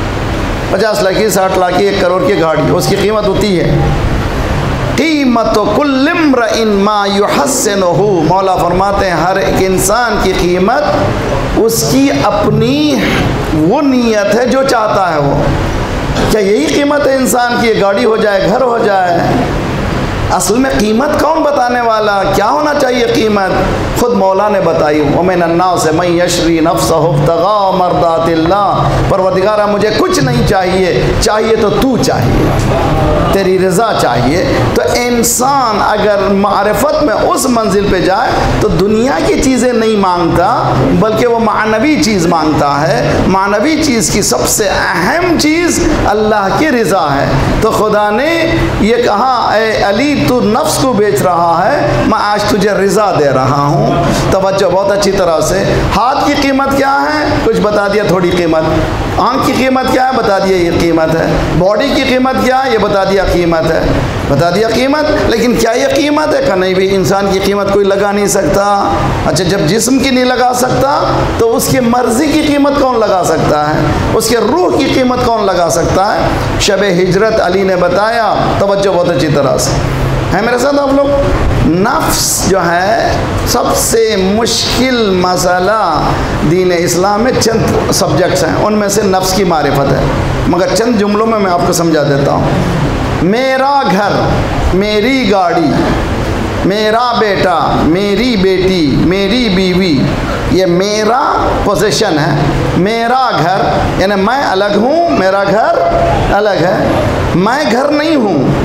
50 लाख की 60 लाख की 1 करोड़ की गाड़ी, उसकी कीमत उतनी है। कीमत कुल्ल इम्रिइन मा युहस्सिनुहु, मौला फरमाते हैं हर एक इंसान की कीमत उसकी अपनी वो नीयत है जो चाहता है वो। क्या यही कीमत है इंसान की? गाड़ी हो जाए, घर हो जाए? असल में कीमत कौन बताने वाला? क्या होना चाहिए कीमत? खुद मौला ने बताई, वमिन अन्नास से मैं यशरी नफ्सहु इब्तिगा मर्दातिल्लाह, परवरदिगारा मुझे कुछ नहीं चाहिए, चाहिए तो तू चाहिए, तेरी रज़ा चाहिए। तो इंसान अगर मारिफत में उस मंजिल पे जाए तो दुनिया की चीज़ें नहीं मांगता, बल्कि वो मानवी चीज़ मांगता है। मानवी चीज़ की सबसे अहम चीज़ अल्लाह की रज़ा है। तो खुदा ने ये कहा, ए अली तू नफ्स को बेच रहा है, मैं आज तुझे रज़ा दे रहा हूँ। तवज्जो बहुत अच्छी तरह से। हाथ की कीमत क्या है? कुछ बता दिया, थोड़ी कीमत। आँख की कीमत क्या है? बता दिया, ये कीमत है। बॉडी की कीमत क्या है? ये बता दिया, कीमत है, बता दिया कीमत। लेकिन क्या ये कीमत है? नहीं भी, इंसान की कीमत कोई लगा नहीं सकता। अच्छा, जब जिस्म की नहीं लगा सकता तो उसकी मर्ज़ी की कीमत कौन लगा सकता है? उसके रूह की कीमत कौन लगा सकता है? शब हिजरत अली ने बताया, तवज्जो बहुत अच्छी तरह से है मेरे साथ आप लोग। नफ्स जो है सबसे मुश्किल मसला दीन इस्लाम में चंद सब्जेक्ट्स हैं, उनमें से नफ्स की मारिफत है। मगर चंद जुमलों में मैं आपको समझा देता हूँ। मेरा घर, मेरी गाड़ी, मेरा बेटा, मेरी बेटी, मेरी बीवी, ये मेरा पोजीशन है। मेरा घर यानी मैं अलग हूँ, मेरा घर अलग है। मैं घर नहीं हूँ,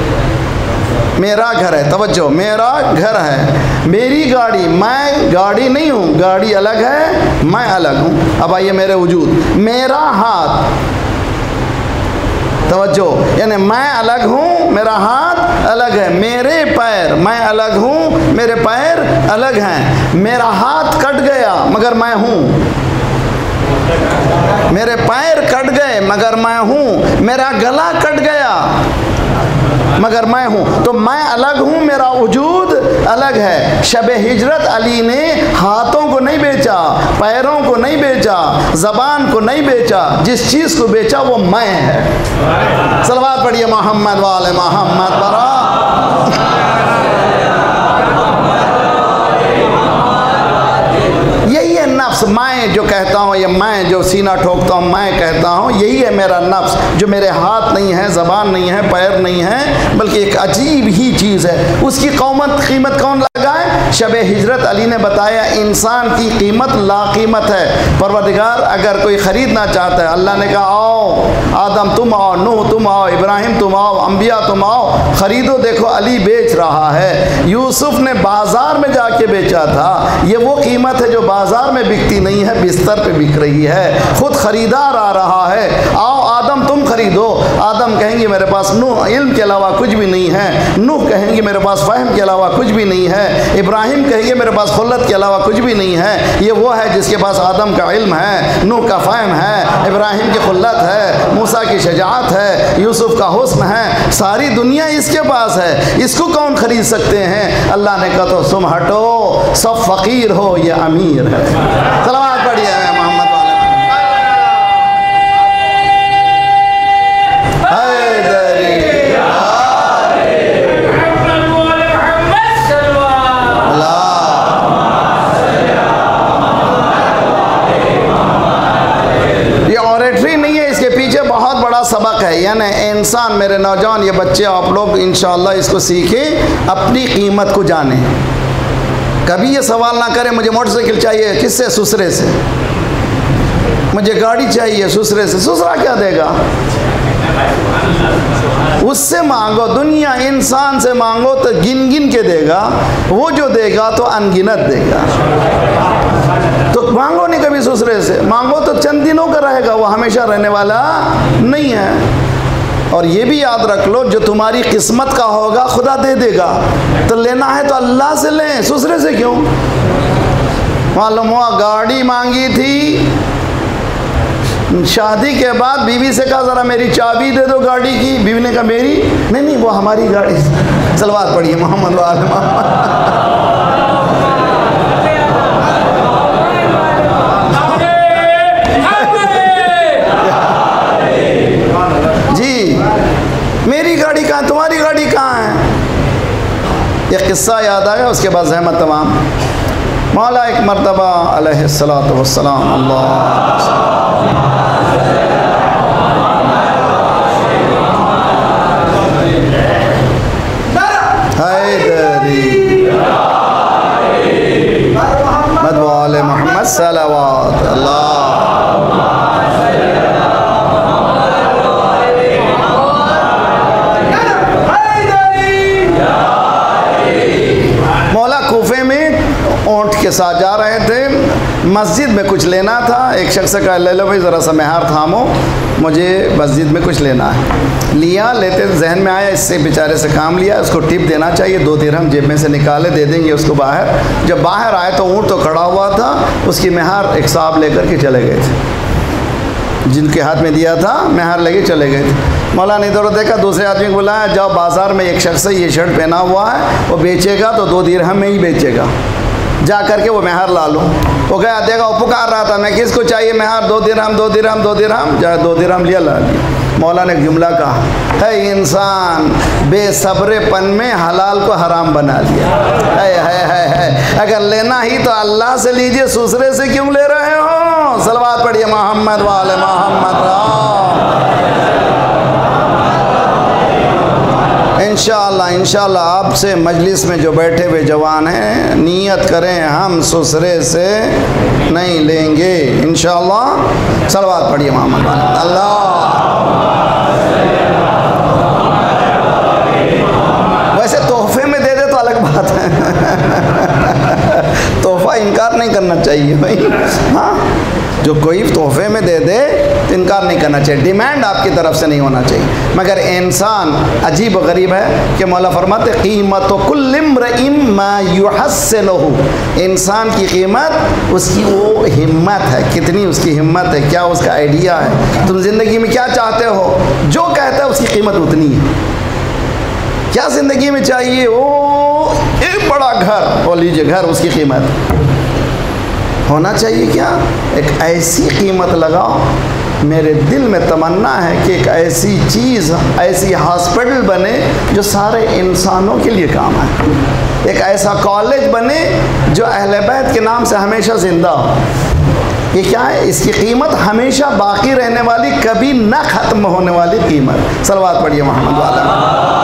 मेरा घर है। तवज्जो, मेरा घर है। मेरी गाड़ी, मैं गाड़ी नहीं हूँ, गाड़ी अलग है, मैं अलग हूँ। अब आइए मेरे वजूद। मेरा हाथ, तवज्जो, यानी मैं अलग हूँ, मेरा हाथ अलग है। मेरे पैर, मैं अलग हूँ, मेरे पैर अलग हैं। मेरा हाथ कट गया मगर मैं हूँ, मेरे पैर कट गए मगर मैं हूँ। मेरा गला कट गया मगर मैं हूँ। तो मैं अलग हूँ, मेरा वजूद अलग है। शब हिजरत अली ने हाथों को नहीं बेचा, पैरों को नहीं बेचा, ज़बान को नहीं बेचा, जिस चीज़ को बेचा वो मैं है। सलवात पढ़िए मोहम्मद वाले मोहम्मद बरा। यही है नफ्स। मैं जो कहता हूँ, ये मैं जो सीना ठोकता हूँ, मैं कहता हूँ, यही है मेरा नफ्स, जो मेरे हाथ नहीं है, ज़बान नहीं है, पैर नहीं है, बल्कि एक अजीब ही चीज़ है। उसकी कीमत कौन लगाए? शब हिजरत अली ने बताया, इंसान की कीमत लाकीमत है। परवरदिगार अगर कोई ख़रीदना चाहता है, अल्लाह ने कहा आओ आदम तुम आओ, नूह तुम आओ, इब्राहिम तुम आओ, अम्बिया तुम आओ, ख़रीदो। देखो अली बेच रहा है। यूसुफ ने बाज़ार में जाके बेचा था। ये वो कीमत है जो बाज़ार में बिकती नहीं है, बिस्तर पे बिक रही है। खुद ख़रीदार आ रहा है, आओ आदम तुम खरीदो। आदम कहेंगे मेरे पास इल्म के अलावा कुछ भी नहीं है। नूह कहेंगे मेरे पास फ़हम के अलावा कुछ भी नहीं है। इब्राहिम कहेंगे मेरे पास खुल्लत के अलावा कुछ भी नहीं है। ये वो है जिसके पास आदम का इल्म है, नूह का फ़हम है, इब्राहिम की खुल्लत है, मूसा की शजाअत है, यूसुफ का हुस्न है। सारी दुनिया इसके पास है, इसको कौन खरीद सकते हैं? अल्लाह ने कहा तो तुम हटो, सब फ़कीर हो, ये अमीर है। सलावत पढ़िए मोहम्मद सबक है। यानी इंसान, मेरे नौजवान, ये बच्चे, आप लोग इंशाअल्लाह इसको सीखें, अपनी कीमत को जानें। कभी ये सवाल ना करें मुझे मोटरसाइकिल चाहिए, किससे? ससुरे से। मुझे गाड़ी चाहिए, ससुरे से। ससुरा क्या देगा? उससे मांगो। दुनिया इंसान से मांगो तो गिन गिन के देगा, वो जो देगा तो अनगिनत देगा। तो मांगो नहीं कभी ससुरे से। मांगो तो चंद दिनों का रहेगा, वो हमेशा रहने वाला नहीं है। और ये भी याद रख लो, जो तुम्हारी किस्मत का होगा खुदा दे देगा। तो लेना है तो अल्लाह से लें, ससुरे से क्यों? मालूम हुआ गाड़ी मांगी थी, शादी के बाद बीवी से कहा ज़रा मेरी चाबी दे दो गाड़ी की। बीवी ने कहा मेरी नहीं, वो हमारी गाड़ी। सलवात पढ़िए मोहम्मद वाले मोहम्मद। मेरी गाड़ी कहाँ, तुम्हारी गाड़ी कहाँ है? ये किस्सा याद आया, उसके बाद ज़हमत तमाम। मौला एक मरतबा अलैहिस्सलातु वस्सलाम मोहम्मद सल्लल्लाहु अलैहि के साथ जा रहे थे। मस्जिद में कुछ लेना था। एक शख्स का ले लो भाई ज़रा सा मेहार थामो, मुझे मस्जिद में कुछ लेना है। लिया, लेते जहन में आया इससे बेचारे से काम लिया, उसको टिप देना चाहिए। 2 दिरहम जेब में से निकाले, दे देंगे उसको बाहर। जब बाहर आए तो ऊँट तो खड़ा हुआ था, उसकी मेहार एक साहब लेकर के चले गए थे। जिनके हाथ में दिया था मेहार लेके चले गए थे। मौला ने इधर देखा, दूसरे आदमी को बुलाया, जाओ बाज़ार में एक शख्स ये शर्ट पहना हुआ है, वो बेचेगा तो 2 दिरहम में ही बेचेगा, जा करके वो मेहर ला लो। वो गया, देखा, वो पुकार रहा था, मैं किसको चाहिए मेहर? 2 दिरहम 2 दिरहम 2 दिरहम। जा 2 दिरहम लिया, ला लिया। मौला ने एक जुमला कहा, है इंसान बेसब्रेपन में हलाल को हराम बना लिया। है। अगर लेना ही तो अल्लाह से लीजिए, दूसरे से क्यों ले रहे हो? सलवात पढ़िए मोहम्मद वाले मोहम्मद। इंशाअल्लाह आपसे मजलिस में जो बैठे हुए जवान हैं, नियत करें हम ससुरे से नहीं लेंगे इंशाअल्लाह। सलवात पढ़िए मोहम्मद अल्लाह। वैसे तोहफे में दे दे तो अलग बात है। तोहफा इनकार नहीं करना चाहिए भाई। हाँ, जो कोई तोहफे में दे दे तो इनकार नहीं करना चाहिए, डिमांड आपकी तरफ से नहीं होना चाहिए। मगर इंसान अजीब व गरीब है कि मौला फरमाते कीमत कुल्ल इम्रिइन मा युहस्सिनुहु, इंसान की कीमत उसकी वो हिम्मत है, कितनी उसकी हिम्मत है, क्या उसका आइडिया है। तुम ज़िंदगी में क्या चाहते हो, जो कहता है उसकी कीमत उतनी है। क्या ज़िंदगी में चाहिए? वो एक बड़ा घर, बोल लीजिए घर, उसकी कीमत होना चाहिए। क्या एक ऐसी कीमत लगाओ, मेरे दिल में तमन्ना है कि एक ऐसी चीज़, ऐसी हॉस्पिटल बने जो सारे इंसानों के लिए काम है। एक ऐसा कॉलेज बने जो अहले बैत के नाम से हमेशा ज़िंदा हो। ये क्या है? इसकी कीमत हमेशा बाकी रहने वाली, कभी न ख़त्म होने वाली कीमत। सलवात पढ़िए मोहम्मद वाला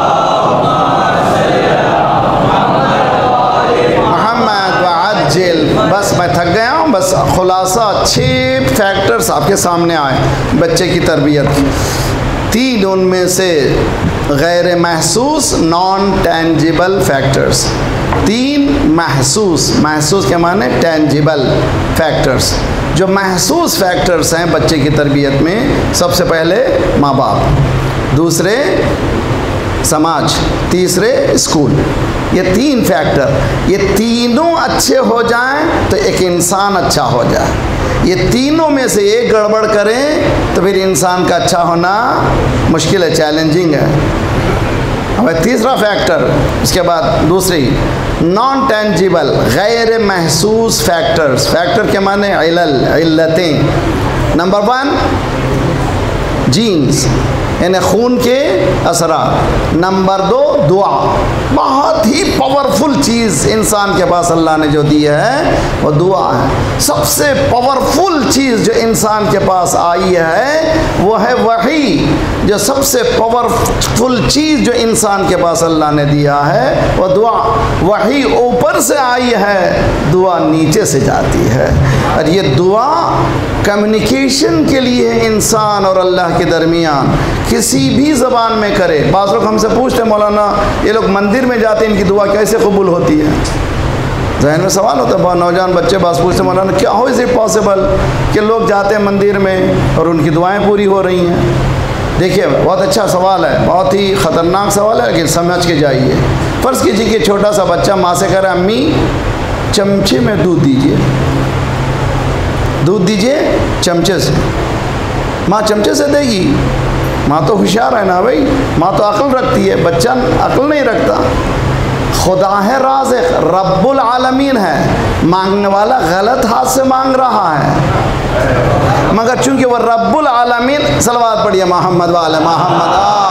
बस मैं थक गया हूँ। बस खुलासा 6 फैक्टर्स आपके सामने आए बच्चे की तरबियत। 3 उनमें से गैर महसूस, नॉन टेंजिबल फैक्टर्स। 3 महसूस, महसूस के माने टेंजिबल फैक्टर्स। जो महसूस फैक्टर्स हैं बच्चे की तरबियत में, सबसे पहले माँ बाप, दूसरे समाज, तीसरे स्कूल। ये 3 फैक्टर, ये तीनों अच्छे हो जाएं तो एक इंसान अच्छा हो जाए। ये तीनों में से एक गड़बड़ करें तो फिर इंसान का अच्छा होना मुश्किल है, चैलेंजिंग है। अब तीसरा फैक्टर, उसके बाद दूसरी नॉन टेंजिबल, गैर महसूस फैक्टर्स। फैक्टर के माने इल्लतें। नंबर 1 जीन्स, यानी खून के असरात। नंबर 2 दुआ, बहुत ही पावरफुल चीज़ इंसान के पास अल्लाह ने जो दी है वो दुआ है। सबसे पावरफुल चीज़ जो इंसान के पास आई है वो है वही। जो सबसे पावरफुल चीज़ जो इंसान के पास अल्लाह ने दिया है वो दुआ। वही ऊपर से आई है, दुआ नीचे से जाती है। और ये दुआ कम्युनिकेशन के लिए इंसान और अल्लाह के दरमियान किसी भी ज़बान में करे। बाज़ लोग हमसे पूछते हैं मौलाना ये लोग मंदिर में जाते हैं, इनकी दुआ कैसे कबूल होती है? जहन में सवाल होता है, बहुत नौजवान बच्चे बात पूछते हैं मौलाना क्या हो इज़ इट पॉसिबल कि लोग जाते हैं मंदिर में और उनकी दुआएं पूरी हो रही हैं? देखिए बहुत अच्छा सवाल है, बहुत ही ख़तरनाक सवाल है, लेकिन समझ के जाइए। फ़र्ज़ कीजिए कि छोटा सा बच्चा माँ से कह रहा है अम्मी चमचे में दूध दीजिए, दूध दीजिए चमचे से। माँ चमचे से देगी? माँ तो होशियार है ना भाई, माँ तो अक्ल रखती है, बच्चा अक्ल नहीं रखता। खुदा है राज़िक़, रब्बुल आलमीन है, मांगने वाला गलत हाथ से मांग रहा है, मगर चूंकि वह रब्बुल आलमीन, सलवात पढ़िए मोहम्मद वाले मोहम्मद,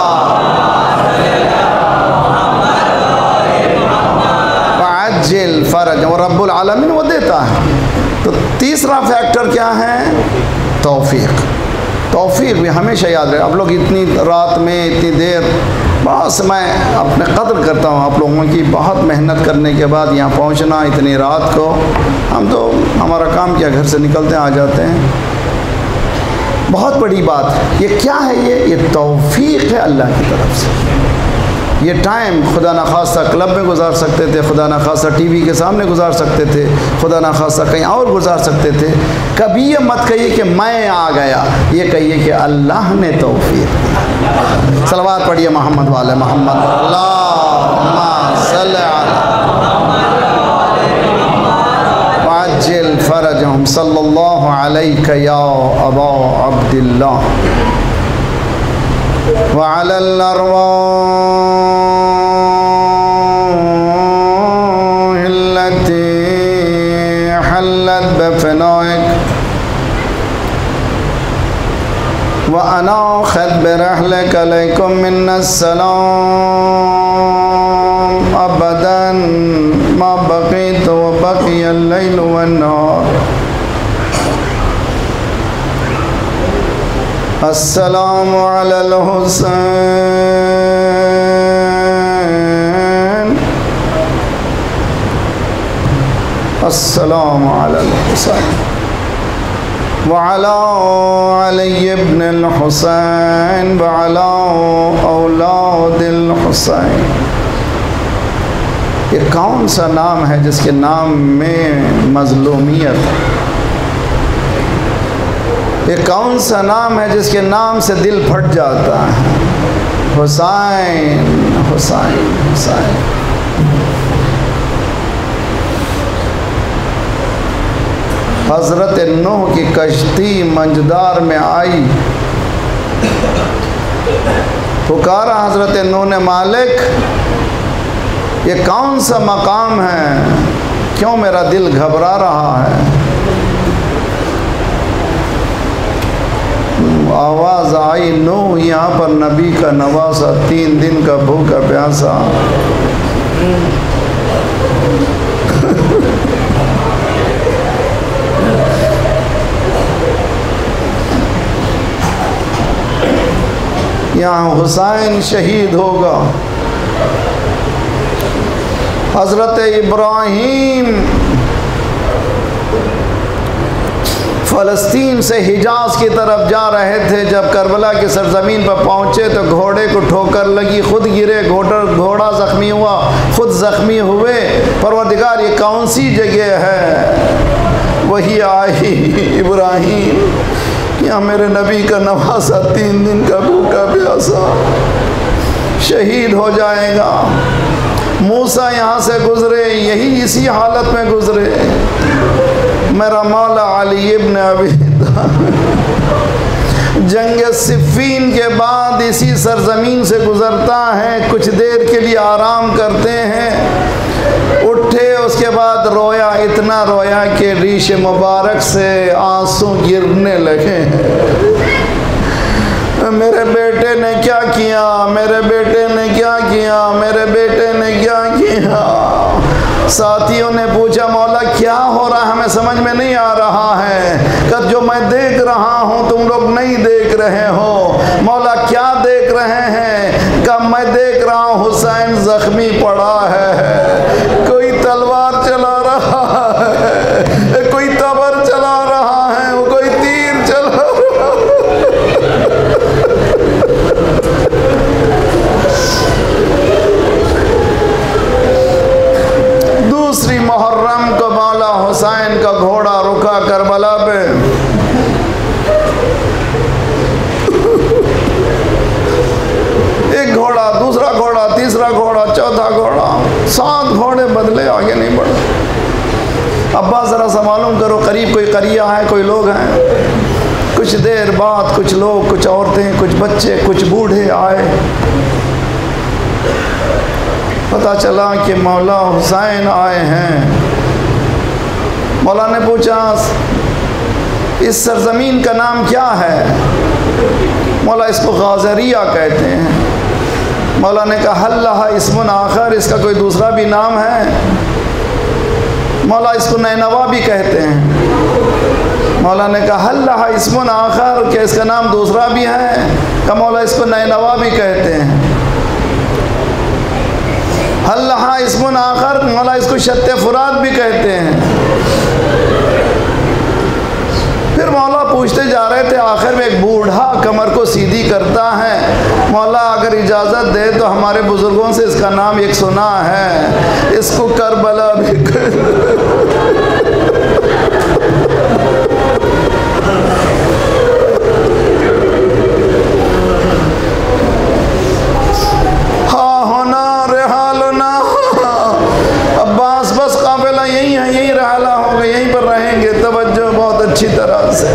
अज्जिल फरज, वो रब्बुल आलमीन वो देता है। तो तीसरा फैक्टर क्या है? तौफीक। तौफीक भी हमेशा याद रहे। आप लोग इतनी रात में इतनी देर, बस मैं अपने कदर करता हूँ आप लोगों की, बहुत मेहनत करने के बाद यहाँ पहुँचना इतनी रात को। हम तो हमारा काम क्या, घर से निकलते हैं आ जाते हैं। बहुत बड़ी बात ये क्या है? ये तौफीक है अल्लाह की तरफ से। ये टाइम खुदा न खास्ता क्लब में गुजार सकते थे, खुदा न खास्ता टीवी के सामने गुजार सकते थे, खुदा न खास्ता कहीं और गुजार सकते थे। कभी ये मत कहिए कि मैं आ गया, ये कहिए कि अल्लाह ने तौफीक दी। सलवात पढ़िए मोहम्मद वाले मोहम्मद, अल्लाहुम्मा सल्ली अला अज्जिल फरजहुम सल्लल्लाहु अलैका या अबा अब्दिल्लाह व अलल व अनाखत बिरहलिक अलैकुम मिन्नस्सलाम अबदन मा बक़ीत व बक़ियल लैल वन्नहार। अस्सलामु अलल हुसैन अस्सलामु अलल हुसैन व अला अली इब्न हुसैन व अला औलादिल हुसैन। ये कौन सा नाम है जिसके नाम में मज़लूमियत है? ये कौन सा नाम है जिसके नाम से दिल फट जाता है? हुसैन हुसैन हुसैन। हज़रत नूह की कश्ती मंजदार में आई, पुकारा हज़रत नूह ने, मालिक ये कौन सा मकाम है, क्यों मेरा दिल घबरा रहा है? आवाज़ आई, नूह यहाँ पर नबी का नवासा, 3 दिन का भूखा प्यासा। यहाँ हुसैन शहीद होगा। हज़रत इब्राहीम फ़लस्तीन से हिजाज़ की तरफ जा रहे थे, जब करबला की सरज़मीन पर पहुँचे तो घोड़े को ठोकर लगी, खुद गिरे, घोड़ा ज़ख्मी हुआ, खुद ज़ख्मी हुए। परवरदिगार ये कौन सी जगह है? वही आई इब्राहिम या मेरे नबी का नवासा 3 दिन का भूखा प्यासा शहीद हो जाएगा। मूसा यहाँ से गुजरे, यही इसी हालत में गुजरे। मेरा मौला अली इब्न अबी जंग सिफ़ीन के बाद इसी सरजमीन से गुजरता है, कुछ देर के लिए आराम करते हैं, उठे, उसके बाद रोया, इतना रोया कि रीश मुबारक से आंसू गिरने लगे। मेरे बेटे ने क्या किया, मेरे बेटे ने क्या किया, मेरे बेटे ने क्या किया। साथियों ने पूछा मौला क्या हो रहा है, हमें समझ में नहीं आ रहा है। कब जो मैं देख रहा हूँ तुम लोग नहीं देख रहे हो। मौला क्या देख रहे हैं? कब मैं देख रहा हूँ हुसैन जख्मी पड़ा है, कोई तलवार चला रहा है, कोई तबर चला रहा है, कोई तीर चला रहा है। दूसरी मुहर्रम को मौला हुसैन का घोड़ा रुका करबला पे। एक घोड़ा, दूसरा घोड़ा, तीसरा घोड़ा, चौथा घोड़ा, 7 घोड़े बदले, आगे नहीं बढ़े। अब्बा ज़रा सा मालूम करो, करीब कोई करिया है, कोई लोग हैं। कुछ देर बाद कुछ लोग, कुछ औरतें, कुछ बच्चे, कुछ बूढ़े आए। पता चला कि मौला हुसैन आए हैं। मौला ने पूछा इस सरजमीन का नाम क्या है? मौला इसको गाज़रिया कहते हैं। मौला ने कहा हल लहा इस्मुन आखर, इसका कोई दूसरा भी नाम है? मौला इसको नैनवा भी कहते हैं। मौला ने कहा हल लहा इस्मुन आखर, क्या इसका नाम दूसरा भी है? का मौला इसको नैनवा भी कहते हैं। हल लहा इस्मुन आखर, मौला इसको शत्ते फुरात भी कहते हैं। फिर मौला पूछते जा रहे थे, आखिर में एक बूढ़ा कमर को सीधी करता है, मौला अगर इजाज़त दे तो हमारे बुजुर्गों से इसका नाम एक सुना है, इसको करबला भी हाँ होना रेहालना अब्बास, बस काफिला यही है, यही रहला होगा, यहीं पर रहेंगे। तवज्जो बहुत अच्छी तरह से।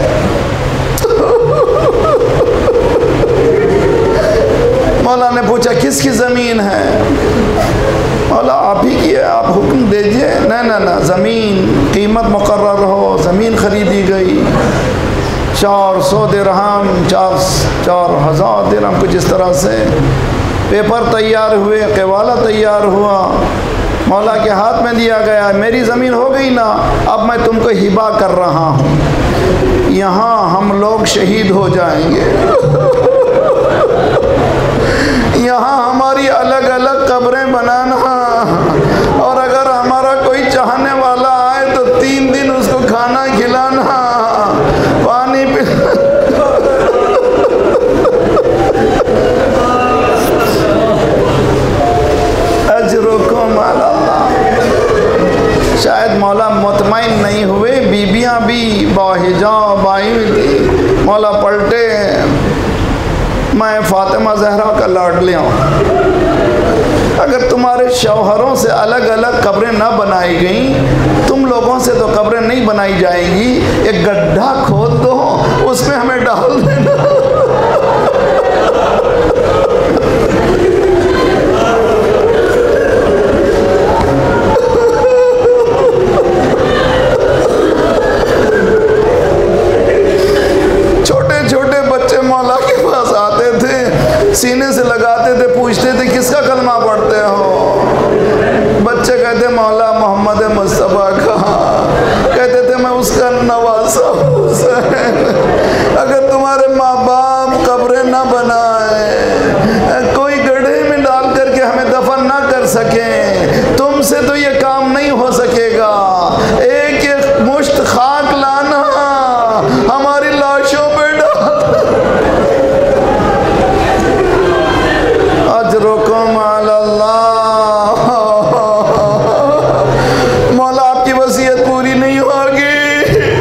मौला ने पूछा किसकी ज़मीन है? मौला आप ही की है, आप हुक्म दीजिए। ना ना ना, ज़मीन कीमत मुकर्रर हो, ज़मीन खरीदी गई 400 दिरहम, 4,000 दिरहम, कुछ इस तरह से। पेपर तैयार हुए, केवाला तैयार हुआ, मौला के हाथ में दिया गया। मेरी ज़मीन हो गई ना, अब मैं तुमको हिबा कर रहा हूँ, यहाँ हम लोग शहीद हो जाएंगे, यहाँ हमारी अलग अलग कब्रें बनाना, और अगर हमारा कोई चाहने वाला आए तो 3 दिन उसको खाना खिलाना, पानी पिलाना। अजरुकुम अल्लाह। शायद मौला मुतमईन नहीं हुए, बीबियाँ भी बाहिजाब आई हुई थी। मौला पलटे, मैं फातिमा ज़हरा का लाडलिया हूँ, अगर तुम्हारे शौहरों से अलग अलग कब्रें ना बनाई गई, तुम लोगों से तो कब्रें नहीं बनाई जाएंगी, एक गड्ढा खोद दो, उसमें हमें डाल देना। सीने से लगाते थे, पूछते थे किसका कलमा पढ़ते हो? बच्चे कहते मौला मोहम्मद मुस्तफ़ा का। कहते थे मैं उसका नवासा हुसैन। अगर तुम्हारे माँ बाप कब्रें ना बनाए, कोई गड्ढे में डाल करके हमें दफन ना कर सके, तुमसे तो ये काम नहीं हो सकेगा। एक एक मुश्त खाक लाना, हमारी लाशों पे डाल। अजरुकुम अल्लाह। मौला आपकी वसीयत पूरी नहीं होगी।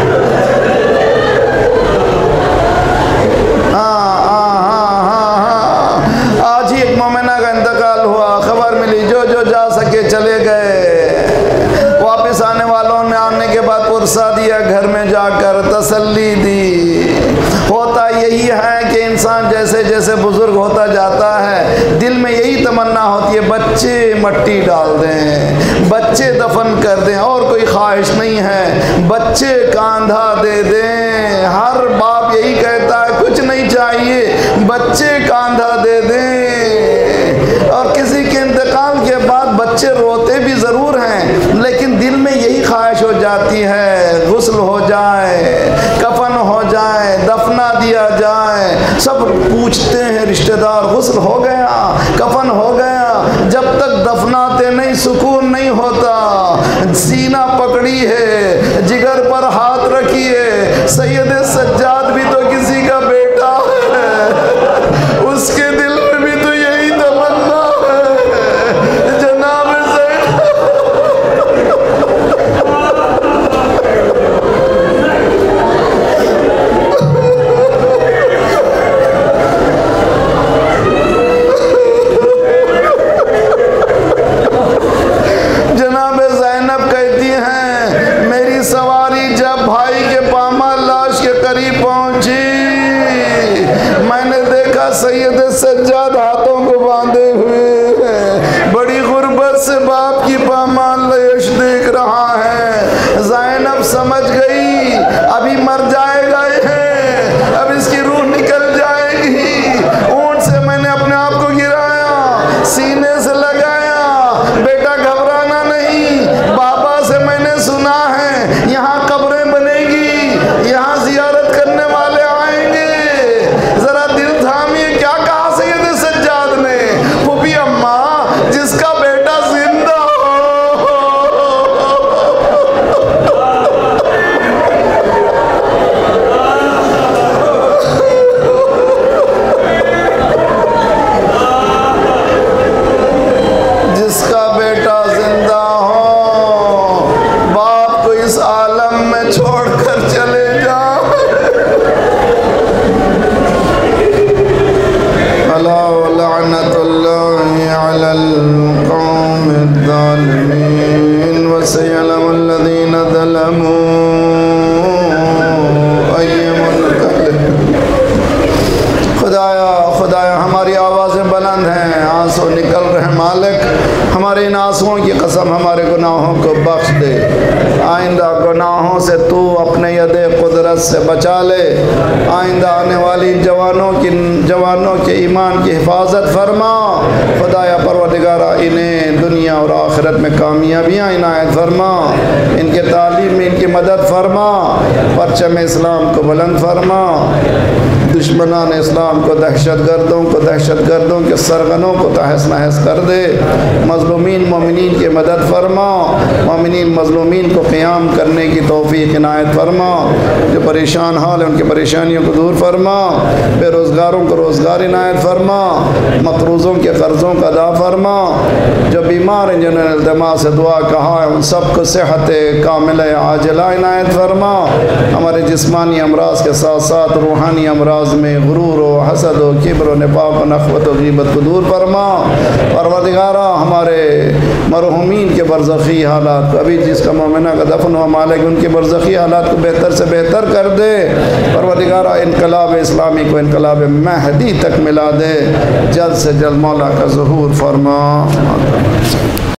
यही है कि इंसान जैसे जैसे बुजुर्ग होता जाता है दिल में यही तमन्ना होती है बच्चे मट्टी डाल दें, बच्चे दफन कर दें, और कोई ख्वाहिश नहीं है, बच्चे कांधा दे दें। हर बाप यही कहता है कुछ नहीं चाहिए, बच्चे कांधा दे दें। और किसी के इंतकाल के बाद बच्चे रोते भी ज़रूर हैं, लेकिन दिल में यही ख्वाहिश हो जाती है गुस्ल हो जाए, कफन हो जाए, दफना दिया जाए। सब पूछते हैं रिश्तेदार गुस्ल हो गया, कफन हो गया, जब तक दफनाते नहीं सुकून नहीं होता। सीना पकड़ी है, जिगर पर हाथ रखी है, सैयद सज्जाद भी तो किसी का बेटा है, उसके दिल में भी तो यही तमन्ना है जनाब ज़ैनब कहती हैं मेरी सवारी जब भाई के पामाल लाश के करीब पहुंची, मैंने देखा सैयद सज्जाद हाथों को बांधे हुए हैं, बड़ी गुर्बत से बाप की पामाल लाश देख रहा है। ज़ैनब समझ गई अभी मर जाएगा ये, अब इसकी रूह निकल जाएगी। ऊंट से मैंने अपने आप को गिराया, सीने से लगाया, बेटा घबराना नहीं, बाबा से मैंने सुना है यहाँ कब्रें बनेगी, यहाँ जियारत करने वाले आएंगे, जरा दिल थामिए। क्या कहा सैयद सज्जाद ने? फूफी अम्मा जिसका बेटा जिंदा जिसका बेटा जिंदा हो, बाप को इस आलम में छोड़कर चले जाओ। अला लअनतुल्लाहि अलल कौमिज़ ज़ालिमीन व सयअलमुल लज़ीना ज़लमू अय्युल मुनक़लिब। खुदाया खुदाया हमारी आवाज़ें बुलंद हैं, आंसू निकल रहे मालिक, हमारे इन आंसुओं की कसम हमारे गुनाहों को बख्श दे। आइंदा गुनाहों से तू अपने यदे कुदरत से बचा ले। आइंदा आने वाली जवानों के ईमान की हिफाजत फरमा। खुदाया परवरदिगारा इन्हें दुनिया और आखिरत में कामयाबियाँ इनायत फरमा, इनके तालीम में इनकी मदद फरमा, परचम इस्लाम को बुलंद फरमा, दुश्मनान इस्लाम को दहशतगर्दों के सरगनों को तहस नहस कर दे। मज़लूमीन मोमिनीन की मदद फरमा, मोमिनीन मज़लूमीन को क़याम करने की तौफ़ीक़ इनायत फरमा। जो परेशान हाल है उनकी परेशानियों को दूर फरमा, बेरोज़गारों को रोज़गार इनायत फरमा, मक़रूज़ों के कर्ज़ों का अदा फरमा। जो बीमार हैं जिन्होंने इल्तिमा से दुआ कहा है उन सबको सेहत कामिल आजिला इनायत फरमा। हमारे जिस्मानी अमराज के साथ साथ रूहानी अमराज में गुरूर व हसद व किब्र व निफाक़ व नख़वत व ग़ीबत को दूर फरमा। परवरदिगारा हमारे मरहूमीन के बरज़ख़ी हालात को, अभी जिसका मोमिना का दफन हुआ मालिक उनके बरज़ख़ी हालात को बेहतर से बेहतर कर दे। परवरदिगारा इनकलाब इस्लामी को इनकलाब महदी तक मिला दे। जल्द से जल्द मौला का ज़हूर फरमा।